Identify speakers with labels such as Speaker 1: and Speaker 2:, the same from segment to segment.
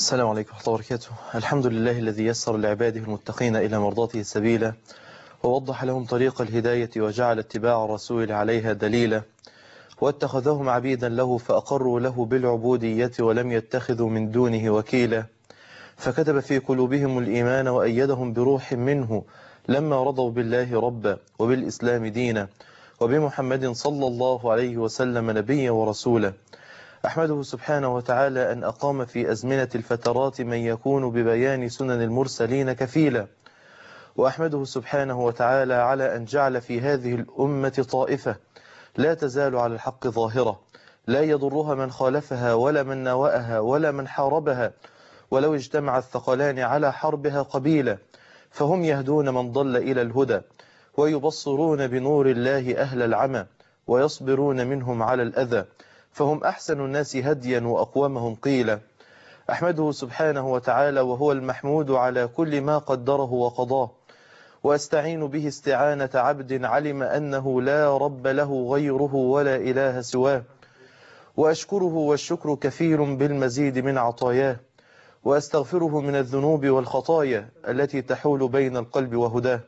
Speaker 1: السلام عليكم ورحمة الله وبركاته. الحمد لله الذي يسر لعباده المتقين إلى مرضاته سبيلا، ووضح لهم طريق الهداية، وجعل اتباع الرسول عليها دليلا، واتخذهم عبيدا له فأقروا له بالعبودية ولم يتخذوا من دونه وكيلا، فكتب في قلوبهم الإيمان وأيدهم بروح منه لما رضوا بالله ربا وبالإسلام دينا وبمحمد صلى الله عليه وسلم نبيا ورسولا. أحمده سبحانه وتعالى أن أقام في أزمنة الفترات من يكون ببيان سنن المرسلين كفيلا، وأحمده سبحانه وتعالى على أن جعل في هذه الأمة طائفة لا تزال على الحق ظاهرة، لا يضرها من خالفها ولا من ناوأها ولا من حاربها، ولو اجتمع الثقلان على حربها قبيلا، فهم يهدون من ضل إلى الهدى، ويبصرون بنور الله أهل العمى، ويصبرون منهم على الأذى، فهم أحسن الناس هديا وأقومهم قيلا. أحمده سبحانه وتعالى وهو المحمود على كل ما قدره وقضاه، وأستعين به استعانة عبد علم أنه لا رب له غيره ولا إله سواه، وأشكره والشكر كفيل بالمزيد من عطاياه، وأستغفره من الذنوب والخطايا التي تحول بين القلب وهداه،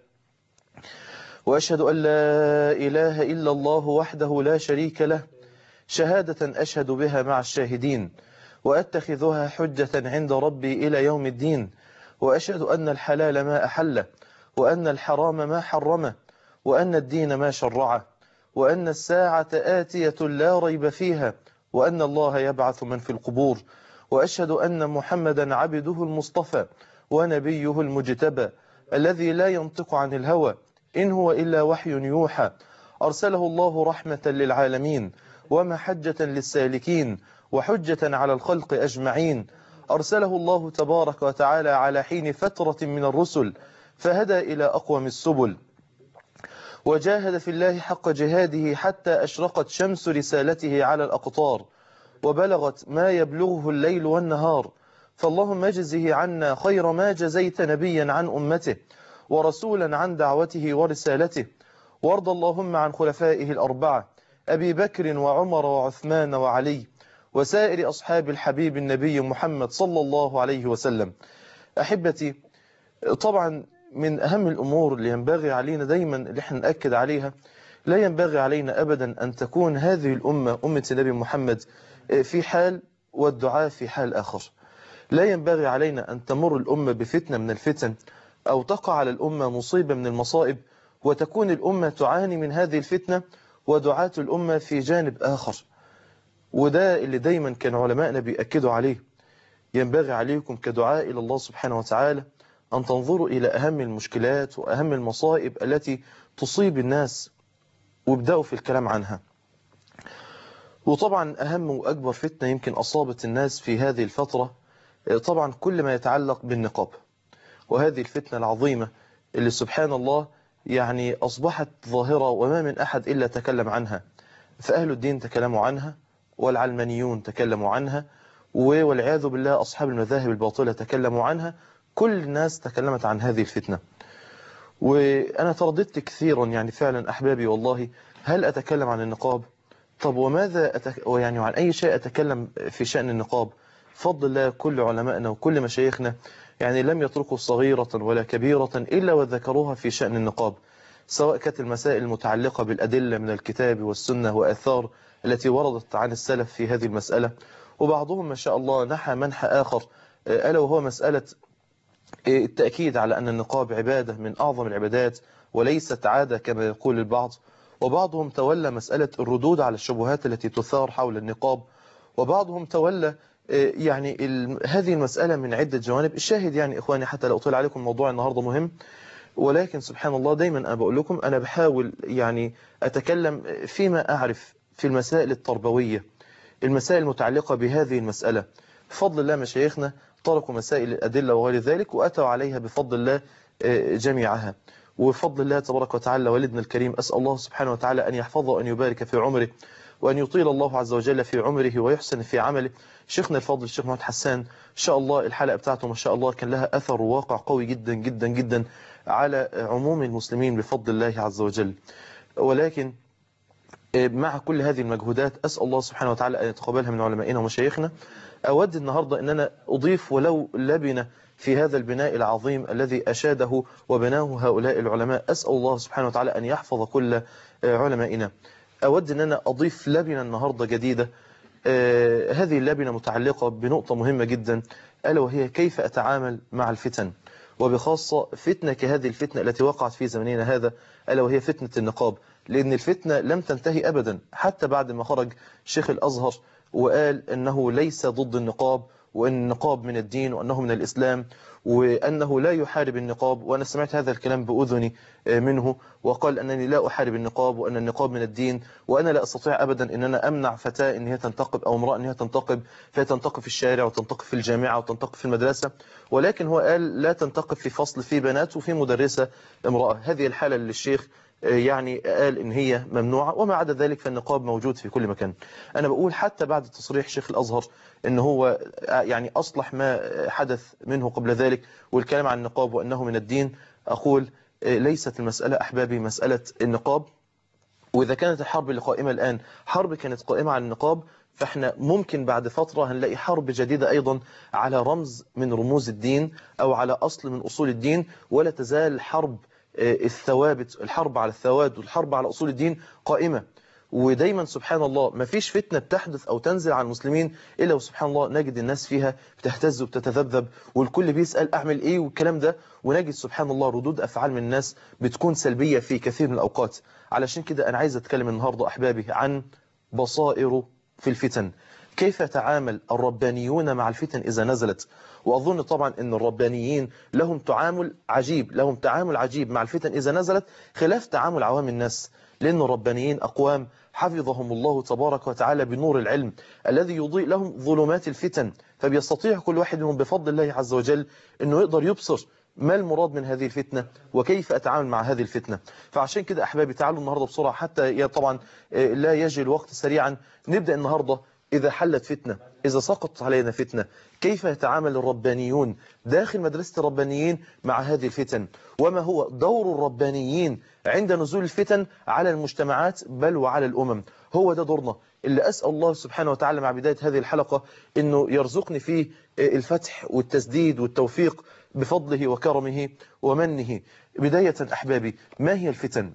Speaker 1: وأشهد أن لا إله إلا الله وحده لا شريك له شهادة أشهد بها مع الشاهدين، وأتخذها حجة عند ربي إلى يوم الدين، وأشهد أن الحلال ما أحله، وأن الحرام ما حرمه، وأن الدين ما شرعه، وأن الساعة آتية لا ريب فيها، وأن الله يبعث من في القبور، وأشهد أن محمدا عبده المصطفى ونبيه المجتبى الذي لا ينطق عن الهوى إن هو إلا وحي يوحى، أرسله الله رحمة للعالمين ومحجة للسالكين وحجة على الخلق أجمعين، أرسله الله تبارك وتعالى على حين فترة من الرسل فهدى إلى أقوم السبل، وجاهد في الله حق جهاده حتى أشرقت شمس رسالته على الأقطار، وبلغت ما يبلغه الليل والنهار، فاللهم اجزه عنا خير ما جزيت نبيا عن أمته ورسولا عن دعوته ورسالته، وارض اللهم عن خلفائه الأربعة أبي بكر وعمر وعثمان وعلي وسائر أصحاب الحبيب النبي محمد صلى الله عليه وسلم. أحبتي، طبعا من أهم الأمور اللي ينبغي علينا دايما اللي احنا نأكد عليها، لا ينبغي علينا أبدا أن تكون هذه الأمة أمة النبي محمد في حال والدعاء في حال آخر. لا ينبغي علينا أن تمر الأمة بفتنة من الفتن أو تقع على الأمة مصيبة من المصائب وتكون الأمة تعاني من هذه الفتنة ودعاة الأمة في جانب آخر. وده اللي دايما كان علماءنا بيأكدوا عليه. ينبغي عليكم كدعاء إلى الله سبحانه وتعالى أن تنظروا إلى أهم المشكلات وأهم المصائب التي تصيب الناس وابدأوا في الكلام عنها. وطبعا أهم وأكبر فتنة يمكن أصابت الناس في هذه الفترة طبعا كل ما يتعلق بالنقاب، وهذه الفتنة العظيمة اللي سبحان الله يعني أصبحت ظاهرة وما من أحد إلا تكلم عنها، فأهل الدين تكلموا عنها، والعلمانيون تكلموا عنها، والعياذ بالله أصحاب المذاهب الباطلة تكلموا عنها، كل الناس تكلمت عن هذه الفتنة. وأنا ترددت كثيرا يعني فعلا أحبابي والله، هل أتكلم عن النقاب؟ طب وماذا يعني عن أي شيء أتكلم في شأن النقاب؟ بفضل الله كل علمائنا وكل مشايخنا يعني لم يتركوا صغيرة ولا كبيرة إلا وذكروها في شأن النقاب، سواء كانت المسائل المتعلقة بالأدلة من الكتاب والسنة وآثار التي وردت عن السلف في هذه المسألة، وبعضهم ما شاء الله نحى منحى آخر ألا وهو مسألة التأكيد على أن النقاب عبادة من أعظم العبادات وليست عادة كما يقول البعض، وبعضهم تولى مسألة الردود على الشبهات التي تثار حول النقاب، وبعضهم تولى يعني هذه المسألة من عدة جوانب. الشاهد يعني إخواني حتى لا أطيل عليكم، موضوع النهاردة مهم، ولكن سبحان الله دايما أنا بقول لكم أنا بحاول يعني أتكلم فيما أعرف في المسائل التربوية، المسائل المتعلقة بهذه المسألة. بفضل الله مشايخنا تركوا مسائل الأدلة وغير ذلك وأتوا عليها بفضل الله جميعها، وبفضل الله تبارك وتعالى والدنا الكريم أسأل الله سبحانه وتعالى أن يحفظه وأن يبارك في عمره وأن يطيل الله عز وجل في عمره ويحسن في عمله. شيخنا الفاضل الشيخ محمد حسان إن شاء الله الحلقة بتاعته ما شاء الله كان لها أثر وواقع قوي جدا جدا جدا على عموم المسلمين بفضل الله عز وجل. ولكن مع كل هذه المجهودات أسأل الله سبحانه وتعالى أن يتقبلها من علمائنا ومشايخنا. أود النهاردة أن أنا أضيف ولو لبنة في هذا البناء العظيم الذي أشاده وبناه هؤلاء العلماء. أسأل الله سبحانه وتعالى أن يحفظ كل علمائنا. أود أن أنا أضيف لبنة النهاردة جديدة. هذه اللبنة متعلقة بنقطة مهمة جدا، ألا وهي كيف أتعامل مع الفتن، وبخاصة فتنة كهذه الفتنة التي وقعت في زمننا هذا، ألا وهي فتنة النقاب. لأن الفتنة لم تنتهي أبدا حتى بعد ما خرج شيخ الأزهر وقال أنه ليس ضد النقاب، وأن النقاب من الدين وأنه من الإسلام، وأنه لا يحارب النقاب. وأنا سمعت هذا الكلام بأذني منه، وقال أنني لا أحارب النقاب وأن النقاب من الدين، وأنا لا أستطيع أبدا أن أنا أمنع فتاة أن هي تنتقب أو امرأة أن هي تنتقب، فتنتقب في الشارع وتنتقب في الجامعة وتنتقب في المدرسة. ولكن هو قال لا تنتقب في فصل فيه بنات وفي مدرسة امرأة. هذه الحالة اللي الشيخ يعني قال إن هي ممنوعة، وما عدا ذلك فالنقاب موجود في كل مكان. أنا بقول حتى بعد تصريح شيخ الأزهر إن هو يعني أصلح ما حدث منه قبل ذلك والكلام عن النقاب وأنه من الدين، أقول ليست المسألة أحبابي مسألة النقاب. وإذا كانت الحرب اللي قائمة الآن حرب كانت قائمة على النقاب، فإحنا ممكن بعد فترة هنلاقي حرب جديدة أيضا على رمز من رموز الدين أو على أصل من أصول الدين. ولا تزال حرب الثوابت، الحرب على الثوابت والحرب على أصول الدين قائمة. ودايما سبحان الله ما فيش فتنة بتحدث أو تنزل على المسلمين إلا وسبحان الله نجد الناس فيها بتهتز وبتتذبذب، والكل بيسأل أعمل إيه والكلام ده، ونجد سبحان الله ردود أفعال من الناس بتكون سلبية في كثير من الأوقات. علشان كده أنا عايز أتكلم النهاردة أحبابي عن بصائر في الفتن، كيف يتعامل الربانيون مع الفتن إذا نزلت. وأظن طبعا أن الربانيين لهم تعامل عجيب مع الفتن إذا نزلت، خلاف تعامل عوام الناس. لأن الربانيين أقوام حفظهم الله تبارك وتعالى بنور العلم الذي يضيء لهم ظلمات الفتن، فبيستطيع كل واحد منهم بفضل الله عز وجل أنه يقدر يبصر ما المراد من هذه الفتنة وكيف أتعامل مع هذه الفتنة. فعشان كده أحبابي تعالوا النهاردة بسرعة حتى طبعا لا يجي الوقت سريعا. نبدأ النهاردة إذا حلت فتنة، إذا سقطت علينا فتنة، كيف يتعامل الربانيون داخل مدرسة الربانيين مع هذه الفتن، وما هو دور الربانيين عند نزول الفتن على المجتمعات بل وعلى الأمم. هو ده دورنا اللي أسأل الله سبحانه وتعالى مع بداية هذه الحلقة أنه يرزقني فيه الفتح والتسديد والتوفيق بفضله وكرمه ومنه. بداية أحبابي، ما هي الفتن؟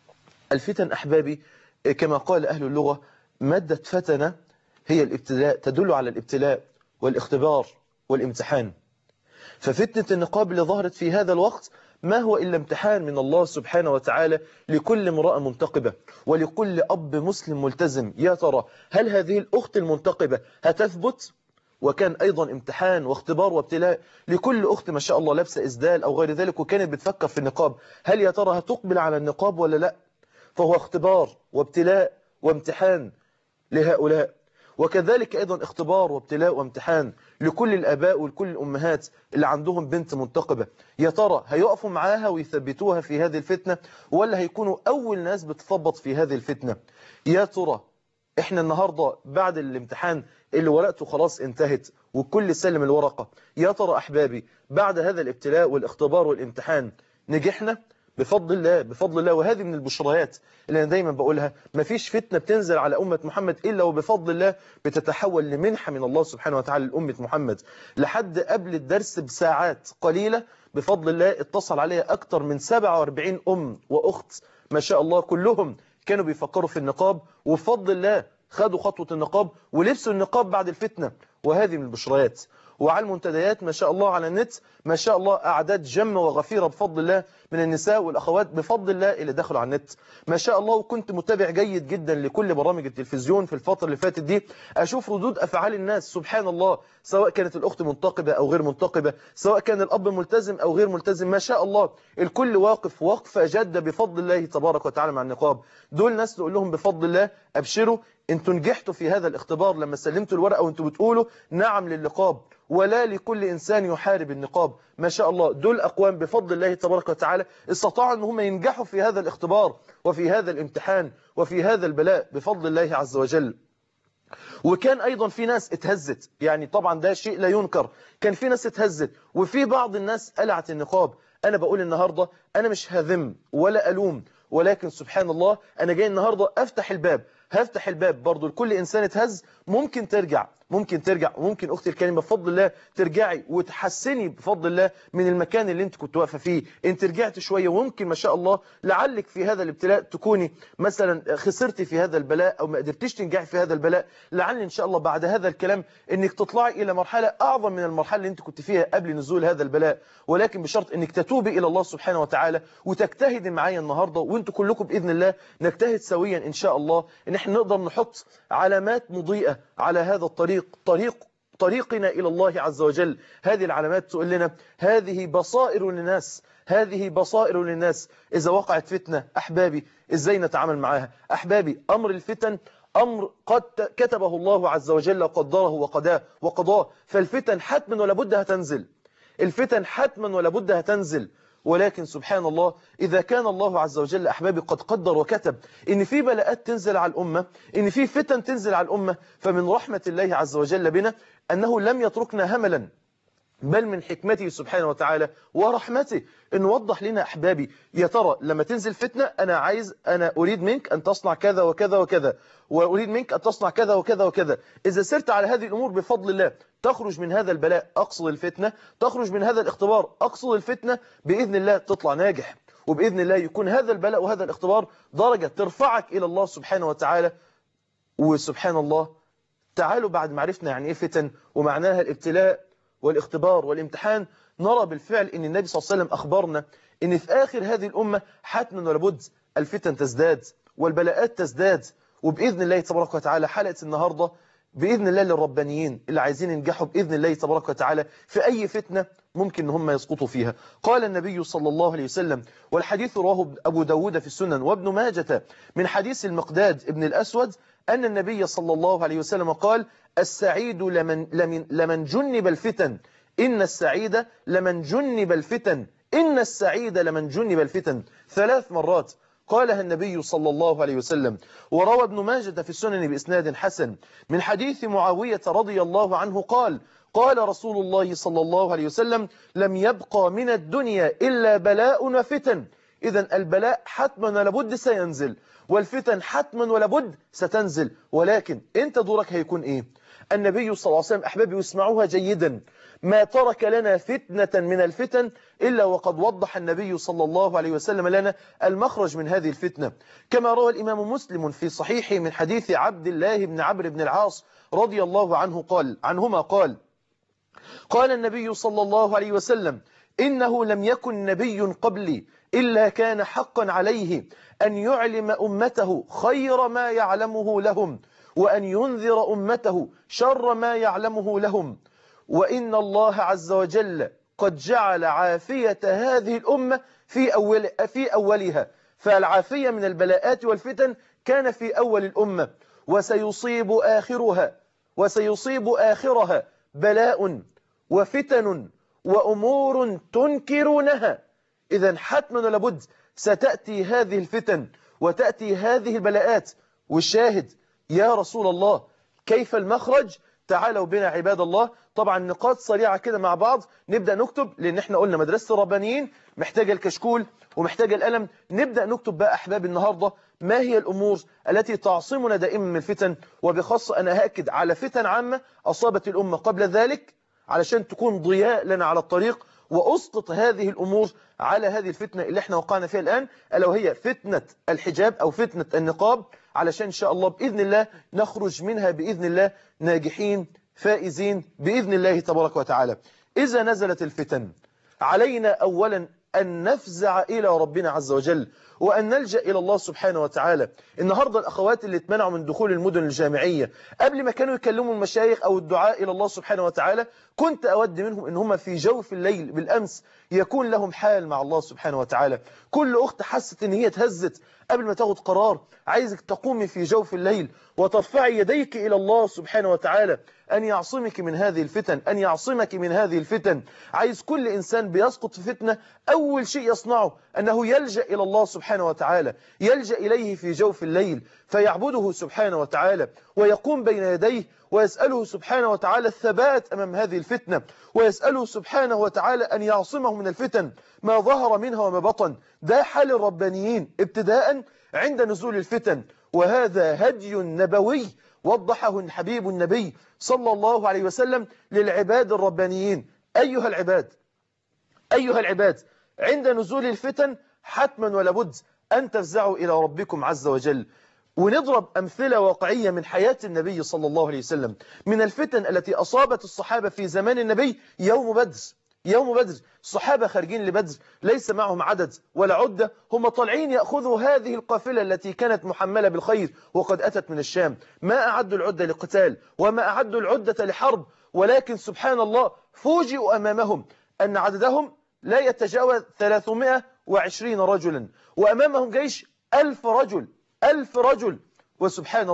Speaker 1: الفتن أحبابي كما قال أهل اللغة مادة فتنة هي الابتلاء، تدل على الابتلاء والاختبار والامتحان. ففتنة النقاب اللي ظهرت في هذا الوقت ما هو إلا امتحان من الله سبحانه وتعالى لكل امرأة منتقبة ولكل أب مسلم ملتزم. يا ترى هل هذه الأخت المنتقبة هتثبت؟ وكان أيضا امتحان واختبار وابتلاء لكل أخت ما شاء الله لابسة إسدال أو غير ذلك وكانت بتفكر في النقاب، هل يا ترى هتقبل على النقاب ولا لا؟ فهو اختبار وابتلاء وامتحان لهؤلاء. وكذلك أيضا اختبار وابتلاء وامتحان لكل الآباء ولكل الأمهات اللي عندهم بنت منتقبة. يا ترى هيقفوا معاها ويثبتوها في هذه الفتنة ولا هيكونوا أول ناس بتثبط في هذه الفتنة؟ يا ترى احنا النهاردة بعد الامتحان اللي ورقته خلاص انتهت وكل سلم الورقة، يا ترى أحبابي بعد هذا الابتلاء والاختبار والامتحان نجحنا؟ بفضل الله بفضل الله. وهذه من البشريات اللي أنا دايما بقولها، مفيش فتنة بتنزل على أمة محمد إلا وبفضل الله بتتحول لمنحة من الله سبحانه وتعالى لأمة محمد. لحد قبل الدرس بساعات قليلة بفضل الله اتصل عليها أكتر من 47 أم وأخت ما شاء الله، كلهم كانوا بيفكروا في النقاب وبفضل الله خدوا خطوة النقاب ولبسوا النقاب بعد الفتنة. وهذه من البشريات. وعلى المنتديات ما شاء الله على النت ما شاء الله أعداد جمة وغفيرة بفضل الله من النساء والأخوات بفضل الله اللي دخلوا على النت ما شاء الله. وكنت متابع جيد جدا لكل برامج التلفزيون في الفترة اللي فاتت دي، أشوف ردود أفعال الناس سبحان الله، سواء كانت الأخت منتقبة أو غير منتقبة، سواء كان الأب ملتزم أو غير ملتزم، ما شاء الله الكل واقف وقفة جادة بفضل الله تبارك وتعالى مع النقاب. دول ناس نقول لهم بفضل الله أبشروا انتوا نجحتوا في هذا الاختبار لما سلمتوا الورقة وانتوا بتقولوا نعم للنقاب ولا لكل إنسان يحارب النقاب. ما شاء الله دول أقوام بفضل الله تبارك وتعالى استطاعوا أن هم ينجحوا في هذا الاختبار وفي هذا الامتحان وفي هذا البلاء بفضل الله عز وجل. وكان أيضا في ناس اتهزت، يعني طبعا ده شيء لا ينكر، كان في ناس اتهزت وفي بعض الناس قلعت النقاب. أنا بقول النهاردة أنا مش هذم ولا ألوم، ولكن سبحان الله أنا جاي النهاردة أفتح الباب. هفتح الباب برضو لكل إنسان اتهز، ممكن ترجع وممكن أختي الكريمة بفضل الله ترجعي وتحسني بفضل الله من المكان اللي انت كنت واقفة فيه. انت رجعت شوية وممكن ما شاء الله لعلك في هذا الابتلاء تكوني مثلا خسرتي في هذا البلاء أو ما قدرتيش تنجحي في هذا البلاء، لعل إن شاء الله بعد هذا الكلام انك تطلعي إلى مرحلة أعظم من المرحلة اللي انت كنت فيها قبل نزول هذا البلاء، ولكن بشرط انك تتوبي إلى الله سبحانه وتعالى وتجتهدي معايا النهاردة، وانتوا كلكم بإذن الله نجتهد سويا إن شاء الله ان احنا نقدر نحط علامات مضيئة على هذا الطريق، طريقنا إلى الله عز وجل. هذه العلامات تقول لنا هذه بصائر للناس، هذه بصائر للناس. إذا وقعت فتنة أحبابي إزاي نتعامل معها؟ أحبابي أمر الفتن أمر قد كتبه الله عز وجل وقدره وقضاه، فالفتن حتما ولا بد هتنزل، الفتن حتما ولا بد هتنزل. ولكن سبحان الله إذا كان الله عز وجل أحبابي قد قدر وكتب إن في بلاءات تنزل على الأمة، إن في فتن تنزل على الأمة، فمن رحمة الله عز وجل بنا أنه لم يتركنا هملا، بل من حكمته سبحانه وتعالى ورحمته إن وضح لنا أحبابي يا ترى لما تنزل فتنة أنا أريد منك أن تصنع كذا وكذا وكذا، وأريد منك أن تصنع كذا وكذا وكذا. إذا سرت على هذه الأمور بفضل الله تخرج من هذا البلاء أقصد الفتنة، تخرج من هذا الاختبار أقصد الفتنة، بإذن الله تطلع ناجح، وبإذن الله يكون هذا البلاء وهذا الاختبار درجة ترفعك إلى الله سبحانه وتعالى. وسبحان الله تعالوا بعد ما عرفنا يعني إيه فتن ومعناها الابتلاء والاختبار والامتحان، نرى بالفعل ان النبي صلى الله عليه وسلم أخبرنا ان في آخر هذه الأمة حتما ولابد الفتن تزداد والبلاءات تزداد. وبإذن الله تبارك وتعالى حلقة النهاردة بإذن الله للربانيين اللي عايزين ينجحوا بإذن الله تبارك وتعالى في أي فتنة ممكن ان هم يسقطوا فيها. قال النبي صلى الله عليه وسلم، والحديث رواه أبو داود في السنن وابن ماجة من حديث المقداد ابن الأسود أن النبي صلى الله عليه وسلم قال: السعيد لمن جنب الفتن، إن السعيد لمن جنب الفتن، إن السعيد لمن جنب الفتن، 3 مرات قالها النبي صلى الله عليه وسلم. وروى ابن ماجة في السنن بإسناد حسن من حديث معاوية رضي الله عنه قال: قال رسول الله صلى الله عليه وسلم: لم يبقى من الدنيا إلا بلاء وفتن. إذا البلاء حتما ولابد سينزل، والفتن حتما ولابد ستنزل، ولكن انت دورك هيكون ايه؟ النبي صلى الله عليه وسلم أحبابي واسمعوها جيدا، ما ترك لنا فتنة من الفتن إلا وقد وضح النبي صلى الله عليه وسلم لنا المخرج من هذه الفتنة، كما روى الإمام مسلم في صحيحه من حديث عبد الله بن عمرو بن العاص رضي الله عنهما قال: قال النبي صلى الله عليه وسلم: إنه لم يكن نبي قبلي إلا كان حقا عليه أن يعلم أمته خير ما يعلمه لهم، وأن ينذر أمته شر ما يعلمه لهم، وإن الله عز وجل قد جعل عافية هذه الأمة في أولها، فالعافية من البلاءات والفتن كان في أول الأمة، وسيصيب آخرها بلاء وفتن وأمور تنكرونها. إذا حتما لابد ستأتي هذه الفتن وتأتي هذه البلاءات. والشاهد يا رسول الله كيف المخرج؟ تعالوا بنا عباد الله، طبعا نقاط سريعة كده مع بعض نبدأ نكتب، لأن احنا قلنا مدرسة الربانيين محتاجة الكشكول ومحتاجة القلم. نبدأ نكتب بقى أحباب النهاردة ما هي الأمور التي تعصمنا دائما من الفتن، وبخاصة أنا هأكد على فتن عامة أصابت الأمة قبل ذلك علشان تكون ضياء لنا على الطريق، وأسقط هذه الأمور على هذه الفتنة اللي احنا وقعنا فيها الآن، ألا وهي فتنة الحجاب أو فتنة النقاب، علشان إن شاء الله بإذن الله نخرج منها بإذن الله ناجحين فائزين بإذن الله تبارك وتعالى. إذا نزلت الفتن علينا أولا أن نفزع إلى ربنا عز وجل وأن نلجأ إلى الله سبحانه وتعالى. النهاردة الأخوات اللي اتمنعوا من دخول المدن الجامعية قبل ما كانوا يكلموا المشايخ أو الدعاء إلى الله سبحانه وتعالى، كنت أود منهم إن هم في جوف الليل بالأمس يكون لهم حال مع الله سبحانه وتعالى. كل أخت حست إن هي اتهزت قبل ما تاخد قرار، عايزك تقومي في جوف الليل وترفعي يديك إلى الله سبحانه وتعالى أن يعصمك من هذه الفتن، أن يعصمك من هذه الفتن. عايز كل إنسان بيسقط في فتنة أول شيء يصنعه أنه يلجأ إلى الله سبحانه وتعالى، يلجأ إليه في جوف الليل فيعبده سبحانه وتعالى ويقوم بين يديه ويسأله سبحانه وتعالى الثبات أمام هذه الفتنة، ويسأله سبحانه وتعالى أن يعصمه من الفتن ما ظهر منها وما بطن. ده حال الربانيين ابتداء عند نزول الفتن، وهذا هدي نبوي وضحه الحبيب النبي صلى الله عليه وسلم للعباد الربانيين. أيها العباد، عند نزول الفتن حتما ولابد أن تفزعوا إلى ربكم عز وجل. ونضرب أمثلة واقعية من حياة النبي صلى الله عليه وسلم. من الفتن التي أصابت الصحابة في زمان النبي يوم بدر، الصحابة خارجين لبدر ليس معهم عدد ولا عدة، هم طالعين يأخذوا هذه القافلة التي كانت محملة بالخير وقد أتت من الشام. ما أعدوا العدة لقتال وما أعدوا العدة لحرب، ولكن سبحان الله فوجئوا أمامهم أن عددهم لا يتجاوز 320 رجلا، وأمامهم جيش 1000 رجل. وسبحان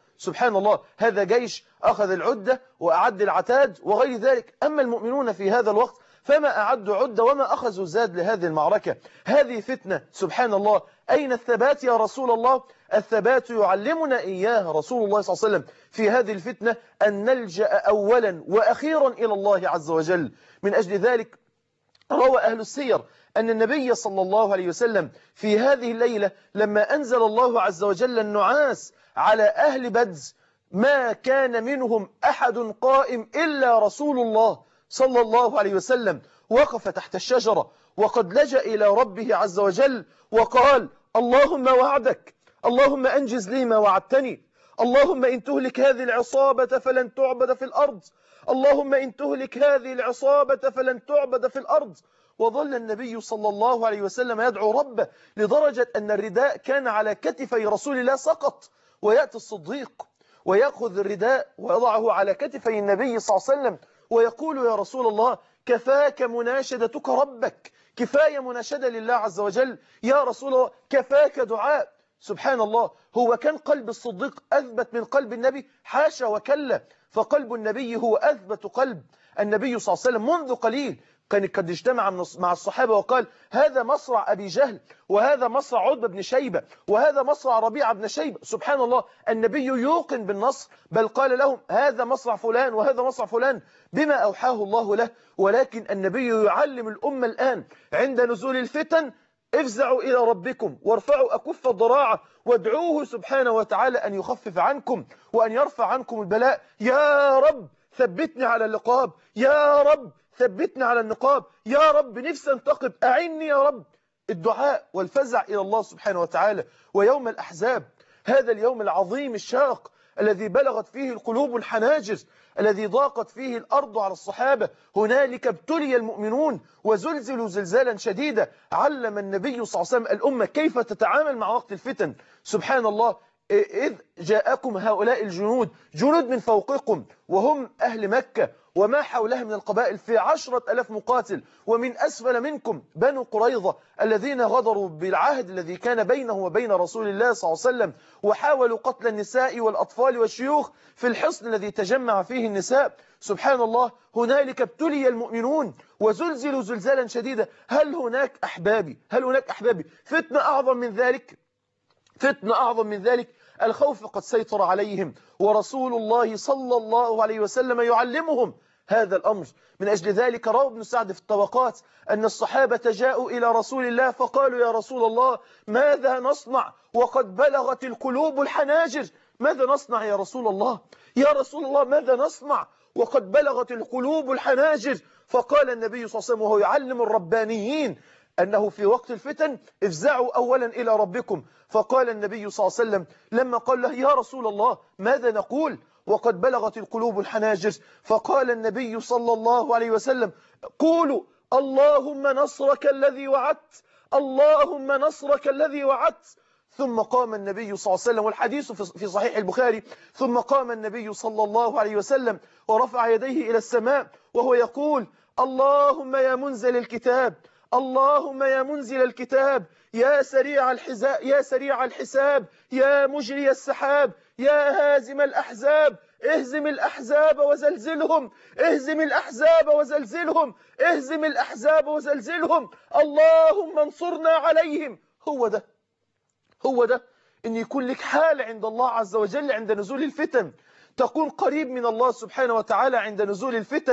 Speaker 1: الله هذا جيش أخذ العدة وأعد العتاد وغير ذلك. أما المؤمنون في هذا الوقت فما أعدوا عدة وما أخذوا زاد لهذه المعركة. هذه فتنة سبحان الله. أين الثبات يا رسول الله؟ الثبات يعلمنا إياه رسول الله صلى الله عليه وسلم في هذه الفتنة أن نلجأ أولا وأخيرا إلى الله عز وجل. من أجل ذلك روى أهل السير أن النبي صلى الله عليه وسلم في هذه الليلة لما أنزل الله عز وجل النعاس على أهل بدر ما كان منهم أحد قائم إلا رسول الله صلى الله عليه وسلم وقف تحت الشجرة وقد لجأ إلى ربه عز وجل وقال: اللهم وعدك، اللهم أنجز لي ما وعدتني، اللهم إن تهلك هذه العصابة فلن تعبد في الأرض، اللهم إن تهلك هذه العصابة فلن تعبد في الأرض. وظل النبي صلى الله عليه وسلم يدعو ربه لدرجة أن الرداء كان على كتفي رسول الله سقط، ويأتي الصديق ويأخذ الرداء ويضعه على كتفي النبي صلى الله عليه وسلم ويقول: يا رسول الله كفاك مناشدتك ربك، كفاية مناشدة لله عز وجل، يا رسول الله كفاك دعاء. سبحان الله، هو كان قلب الصديق أثبت من قلب النبي؟ حاشا وكلا، فقلب النبي هو أثبت قلب. النبي صلى الله عليه وسلم منذ قليل كان قد اجتمع مع الصحابة وقال: هذا مصرع أبي جهل، وهذا مصرع عتبة بن شيبة، وهذا مصرع ربيعة بن شيبة. سبحان الله، النبي يوقن بالنصر، بل قال لهم: هذا مصرع فلان وهذا مصرع فلان بما أوحاه الله له. ولكن النبي يعلم الأمة الآن عند نزول الفتن: افزعوا إلى ربكم وارفعوا أكف الضراعة وادعوه سبحانه وتعالى أن يخفف عنكم وأن يرفع عنكم البلاء. يا رب ثبتني على اللقاب، يا رب ثبتني على النقاب، يا رب نفسي انتقب، أعني يا رب. الدعاء والفزع إلى الله سبحانه وتعالى. ويوم الأحزاب، هذا اليوم العظيم الشاق الذي بلغت فيه القلوب الحناجر، الذي ضاقت فيه الأرض على الصحابة، هنالك ابتلي المؤمنون وزلزلوا زلزالا شديدا. علم النبي صلى الله عليه وسلم الأمة كيف تتعامل مع وقت الفتن. سبحان الله، إذ جاءكم هؤلاء الجنود، جنود من فوقكم وهم أهل مكة وما حولها من القبائل في 10,000 مقاتل، ومن أسفل منكم بنو قريظة الذين غدروا بالعهد الذي كان بينه وبين رسول الله صلى الله عليه وسلم، وحاولوا قتل النساء والأطفال والشيوخ في الحصن الذي تجمع فيه النساء. سبحان الله، هنالك ابتلي المؤمنون وزلزلوا زلزالا شديدا. هل هناك أحبابي فتنة أعظم من ذلك؟ الخوف قد سيطر عليهم، ورسول الله صلى الله عليه وسلم يعلمهم هذا الأمر. من أجل ذلك روى ابن سعد في الطبقات أن الصحابة جاءوا إلى رسول الله فقالوا: يا رسول الله ماذا نصنع وقد بلغت القلوب الحناجر؟ ماذا نصنع يا رسول الله؟ يا رسول الله ماذا نصنع وقد بلغت القلوب الحناجر؟ فقال النبي صلى الله عليه وسلم وهو يعلم الربانيين أنه في وقت الفتن: افزعوا أولا إلى ربكم. فقال النبي صلى الله عليه وسلم لما قال له: يا رسول الله ماذا نقول وقد بلغت القلوب الحناجر؟ فقال النبي صلى الله عليه وسلم: قولوا اللهم نصرك الذي وعدت، اللهم نصرك الذي وعدت. ثم قام النبي صلى الله عليه وسلم، والحديث في صحيح البخاري، ثم قام النبي صلى الله عليه وسلم ورفع يديه إلى السماء وهو يقول: اللهم يا منزل الكتاب، اللهم يا منزل الكتاب، يا سريع الحساب، يا مجري السحاب، يا هازم الأحزاب، اهزم الأحزاب وزلزلهم، اهزم الأحزاب وزلزلهم، اهزم الأحزاب وزلزلهم، اللهم انصرنا عليهم. هو ده إن يكون لك حال عند الله عز وجل عند نزول الفتن، تكون قريب من الله سبحانه وتعالى عند نزول الفتن.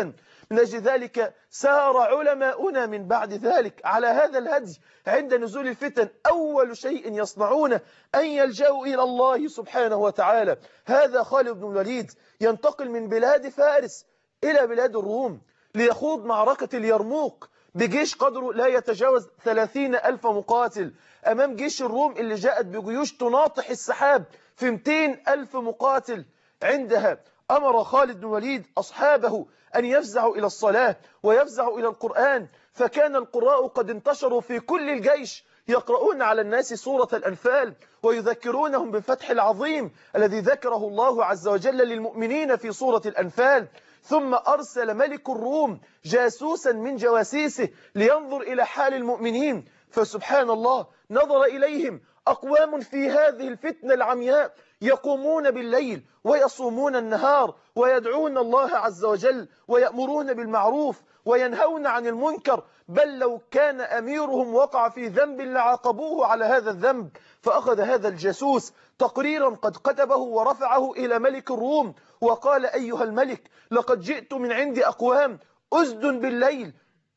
Speaker 1: نجد ذلك سار علماؤنا من بعد ذلك على هذا الهدي. عند نزول الفتن أول شيء يصنعون أن يلجأوا إلى الله سبحانه وتعالى. هذا خالد بن الوليد ينتقل من بلاد فارس إلى بلاد الروم ليخوض معركة اليرموك بجيش قدره لا يتجاوز 30,000 مقاتل أمام جيش الروم اللي جاءت بجيوش تناطح السحاب في 200,000 مقاتل. عندها أمر خالد بن الوليد أصحابه أن يفزعوا إلى الصلاة ويفزعوا إلى القرآن، فكان القراء قد انتشروا في كل الجيش يقرؤون على الناس سورة الأنفال ويذكرونهم بالفتح العظيم الذي ذكره الله عز وجل للمؤمنين في سورة الأنفال. ثم أرسل ملك الروم جاسوسا من جواسيسه لينظر إلى حال المؤمنين، فسبحان الله نظر إليهم أقوام في هذه الفتنة العمياء يقومون بالليل ويصومون النهار ويدعون الله عز وجل ويأمرون بالمعروف وينهون عن المنكر، بل لو كان أميرهم وقع في ذنب لعاقبوه على هذا الذنب. فأخذ هذا الجاسوس تقريرا قد كتبه ورفعه إلى ملك الروم وقال: أيها الملك، لقد جئت من عند أقوام أسد بالليل،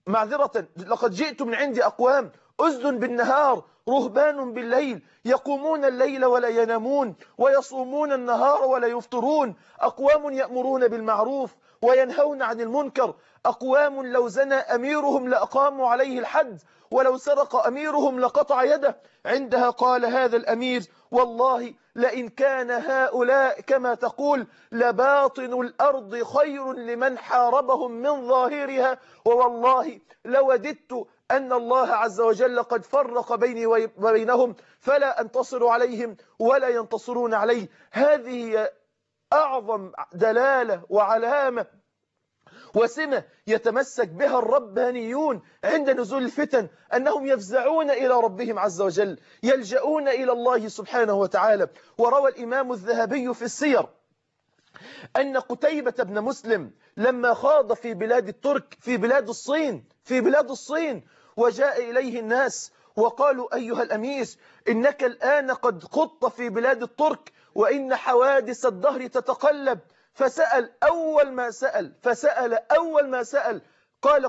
Speaker 1: لقد جئت من عند أقوام أسد بالنهار رهبان بالليل يقومون الليل ولا ينامون ويصومون النهار ولا يفطرون، أقوام يأمرون بالمعروف وينهون عن المنكر، أقوام لو زنى أميرهم لأقاموا عليه الحد ولو سرق أميرهم لقطع يده. عندها قال هذا الأمير: والله لئن كان هؤلاء كما تقول لباطن الأرض خير لمن حاربهم من ظاهرها، ووالله لوددت أن الله عز وجل قد فرق بيني وبينهم فلا أنتصر عليهم ولا ينتصرون علي. هذه أعظم دلالة وعلامة وسمة يتمسك بها الربانيون عند نزول الفتن، أنهم يفزعون إلى ربهم عز وجل، يلجؤون إلى الله سبحانه وتعالى. وروى الإمام الذهبي في السير أن قتيبة بن مسلم لما خاض في بلاد الترك في بلاد الصين وجاء إليه الناس وقالوا: أيها الأمير، إنك الآن قد خضت في بلاد الترك وإن حوادث الدهر تتقلب. فسأل أول ما سأل قال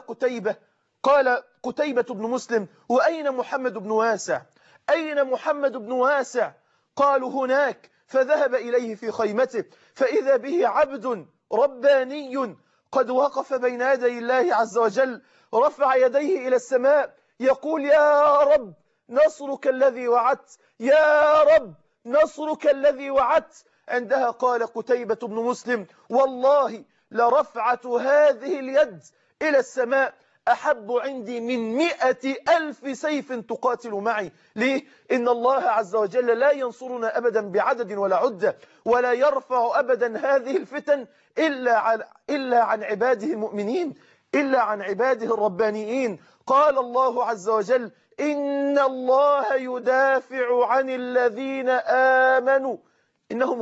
Speaker 1: قتيبة بن مسلم: وأين محمد بن واسع؟ أين محمد بن واسع؟ قالوا: هناك. فذهب إليه في خيمته فإذا به عبد رباني قد وقف بين يدي الله عز وجل، رفع يديه إلى السماء يقول: يا رب نصرك الذي وعدت، يا رب نصرك الذي وعدت. عندها قال قتيبة بن مسلم: والله لرفعة هذه اليد إلى السماء أحب عندي من 100,000 سيف تقاتل معي. ليه؟ إن الله عز وجل لا ينصرنا أبدا بعدد ولا عدة، ولا يرفع أبدا هذه الفتن إلا عن عباده المؤمنين، إلا عن عباده الربانيين. قال الله عز وجل: إن الله يدافع عن الذين آمنوا. إنهم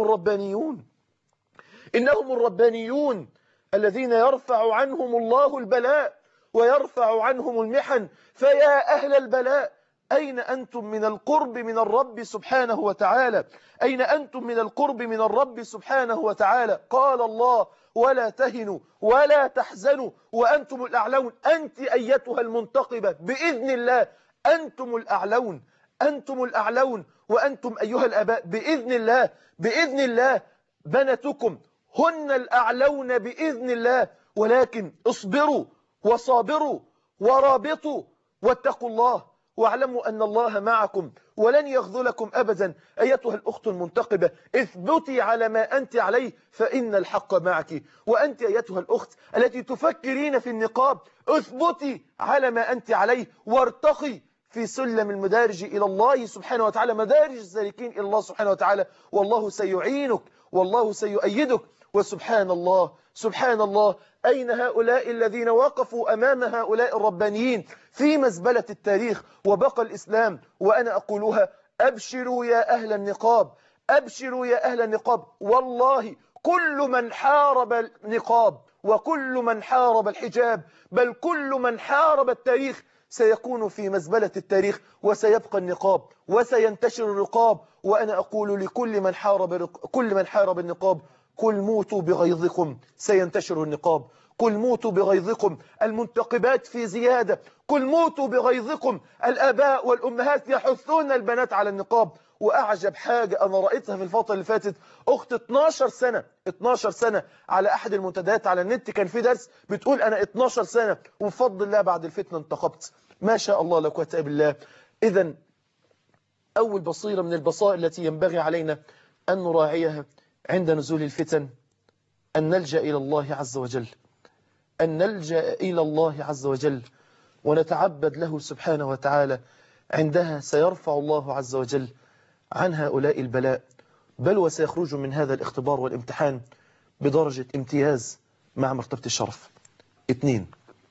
Speaker 1: الربانيون الذين يرفع عنهم الله البلاء ويرفع عنهم المحن. فيا أهل البلاء، أين أنتم من القرب من الرب سبحانه وتعالى؟ أين أنتم من القرب من الرب سبحانه وتعالى؟ قال الله: ولا تهنوا ولا تحزنوا وأنتم الأعلون. أنت أيتها المنتقبة بإذن الله أنتم الأعلون، وأنتم أيها الآباء بإذن الله بناتكم هن الأعلون بإذن الله. ولكن اصبروا وصابروا ورابطوا واتقوا الله واعلموا أن الله معكم ولن يخذلكم أبدا. أيتها الأخت المنتقبة، اثبتي على ما أنت عليه فإن الحق معك. وأنت أيتها الأخت التي تفكرين في النقاب، اثبتي على ما أنت عليه وارتقي في سلم المدارج إلى الله سبحانه وتعالى، مدارج السالكين إلى الله سبحانه وتعالى، والله سيعينك والله سيؤيدك. وسبحان الله، أين هؤلاء الذين وقفوا أمام هؤلاء الربانيين في مزبلة التاريخ وبقى الإسلام؟ وأنا أقولها: أبشروا يا أهل النقاب، أبشروا يا أهل النقاب. والله كل من حارب النقاب وكل من حارب الحجاب بل كل من حارب التاريخ سيكون في مزبلة التاريخ، وسيبقى النقاب وسينتشر الرقاب. وأنا أقول لكل من حارب النقاب: قل موتوا بغيظكم سينتشر النقاب، قل موتوا بغيظكم المنتقبات في زيادة، قل موتوا بغيظكم الآباء والأمهات يحثون البنات على النقاب. وأعجب حاجة أنا رأيتها في الفترة اللي فاتت، أخت 12 سنة على أحد المنتديات على النت كان في درس بتقول أنا 12 سنة وبفضل الله بعد الفتنة انتقبت. ما شاء الله لا قوة إلا بالله. إذن أول بصيرة من البصائر التي ينبغي علينا أن نراعيها عند نزول الفتن أن نلجأ إلى الله عز وجل، أن نلجأ إلى الله عز وجل ونتعبد له سبحانه وتعالى. عندها سيرفع الله عز وجل عن هؤلاء البلاء، بل وسيخرج من هذا الاختبار والامتحان بدرجة امتياز مع مرتبة الشرف. 2،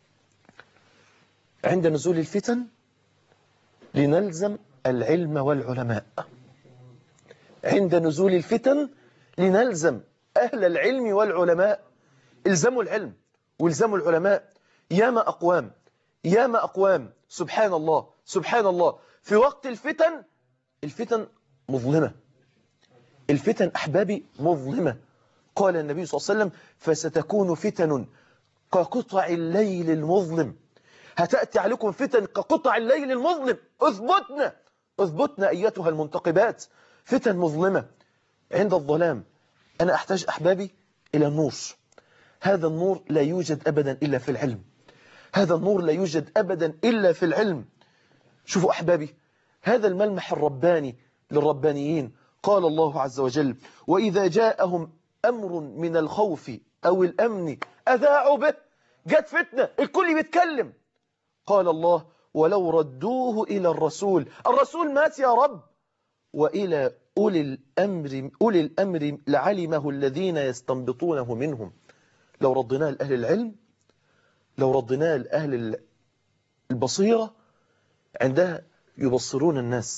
Speaker 1: عند نزول الفتن لنلزم العلم والعلماء. عند نزول الفتن لنلزم أهل العلم والعلماء. الزموا العلم والزموا العلماء. ياما أقوام سبحان الله سبحان الله في وقت الفتن مظلمة. الفتن أحبابي مظلمة. قال النبي صلى الله عليه وسلم فستكون فتن كقطع الليل المظلم. هتأتي عليكم فتن كقطع الليل المظلم. اثبتنا أيتها المنتقبات. فتن مظلمة. عند الظلام أنا أحتاج أحبابي إلى النور. هذا النور لا يوجد أبدا إلا في العلم. هذا النور لا يوجد أبدا إلا في العلم. شوفوا أحبابي هذا الملمح الرباني للربانيين. قال الله عز وجل وإذا جاءهم أمر من الخوف أو الأمن أذاعوا به. جت فتنة الكل بيتكلم. قال الله ولو ردوه إلى الرسول مات يا رب وإلى أولي الأمر لعلمه الذين يستنبطونه منهم. لو ردناه لأهل العلم، لو ردناه لأهل البصيرة، عندها يبصرون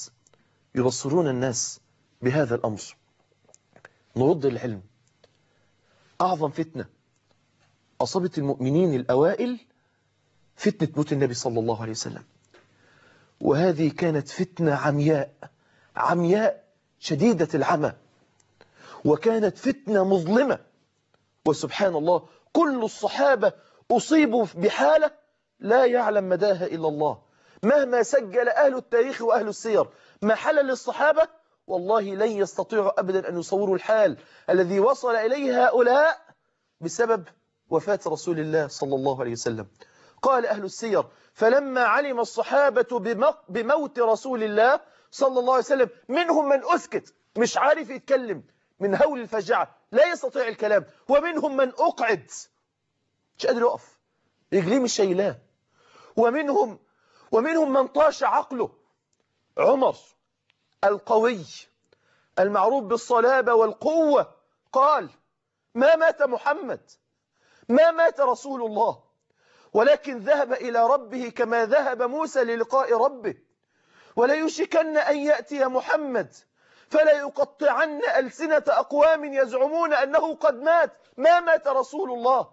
Speaker 1: الناس بهذا الأمر. نرد العلم. أعظم فتنة أصابت المؤمنين الأوائل فتنة موت النبي صلى الله عليه وسلم، وهذه كانت فتنة عمياء شديدة العمى، وكانت فتنة مظلمة. وسبحان الله كل الصحابة أصيبوا بحالة لا يعلم مداها إلا الله. مهما سجل أهل التاريخ وأهل السير ما حل للصحابة والله لن يستطيعوا أبدا أن يصوروا الحال الذي وصل إليه هؤلاء بسبب وفاة رسول الله صلى الله عليه وسلم. قال أهل السير فلما علم الصحابة بموت رسول الله صلى الله عليه وسلم منهم من أسكت مش عارف يتكلم من هول الفجعة لا يستطيع الكلام، ومنهم من أقعد مش قادر يقف رجليه مش شايلاه، ومنهم من طاش عقله. عمر القوي المعروف بالصلابة والقوة قال ما مات محمد، ما مات رسول الله، ولكن ذهب إلى ربه كما ذهب موسى للقاء ربه، ولا يشكن أن يأتي محمد فلا يقطعن ألسنة أقوام يزعمون أنه قد مات، ما مات رسول الله.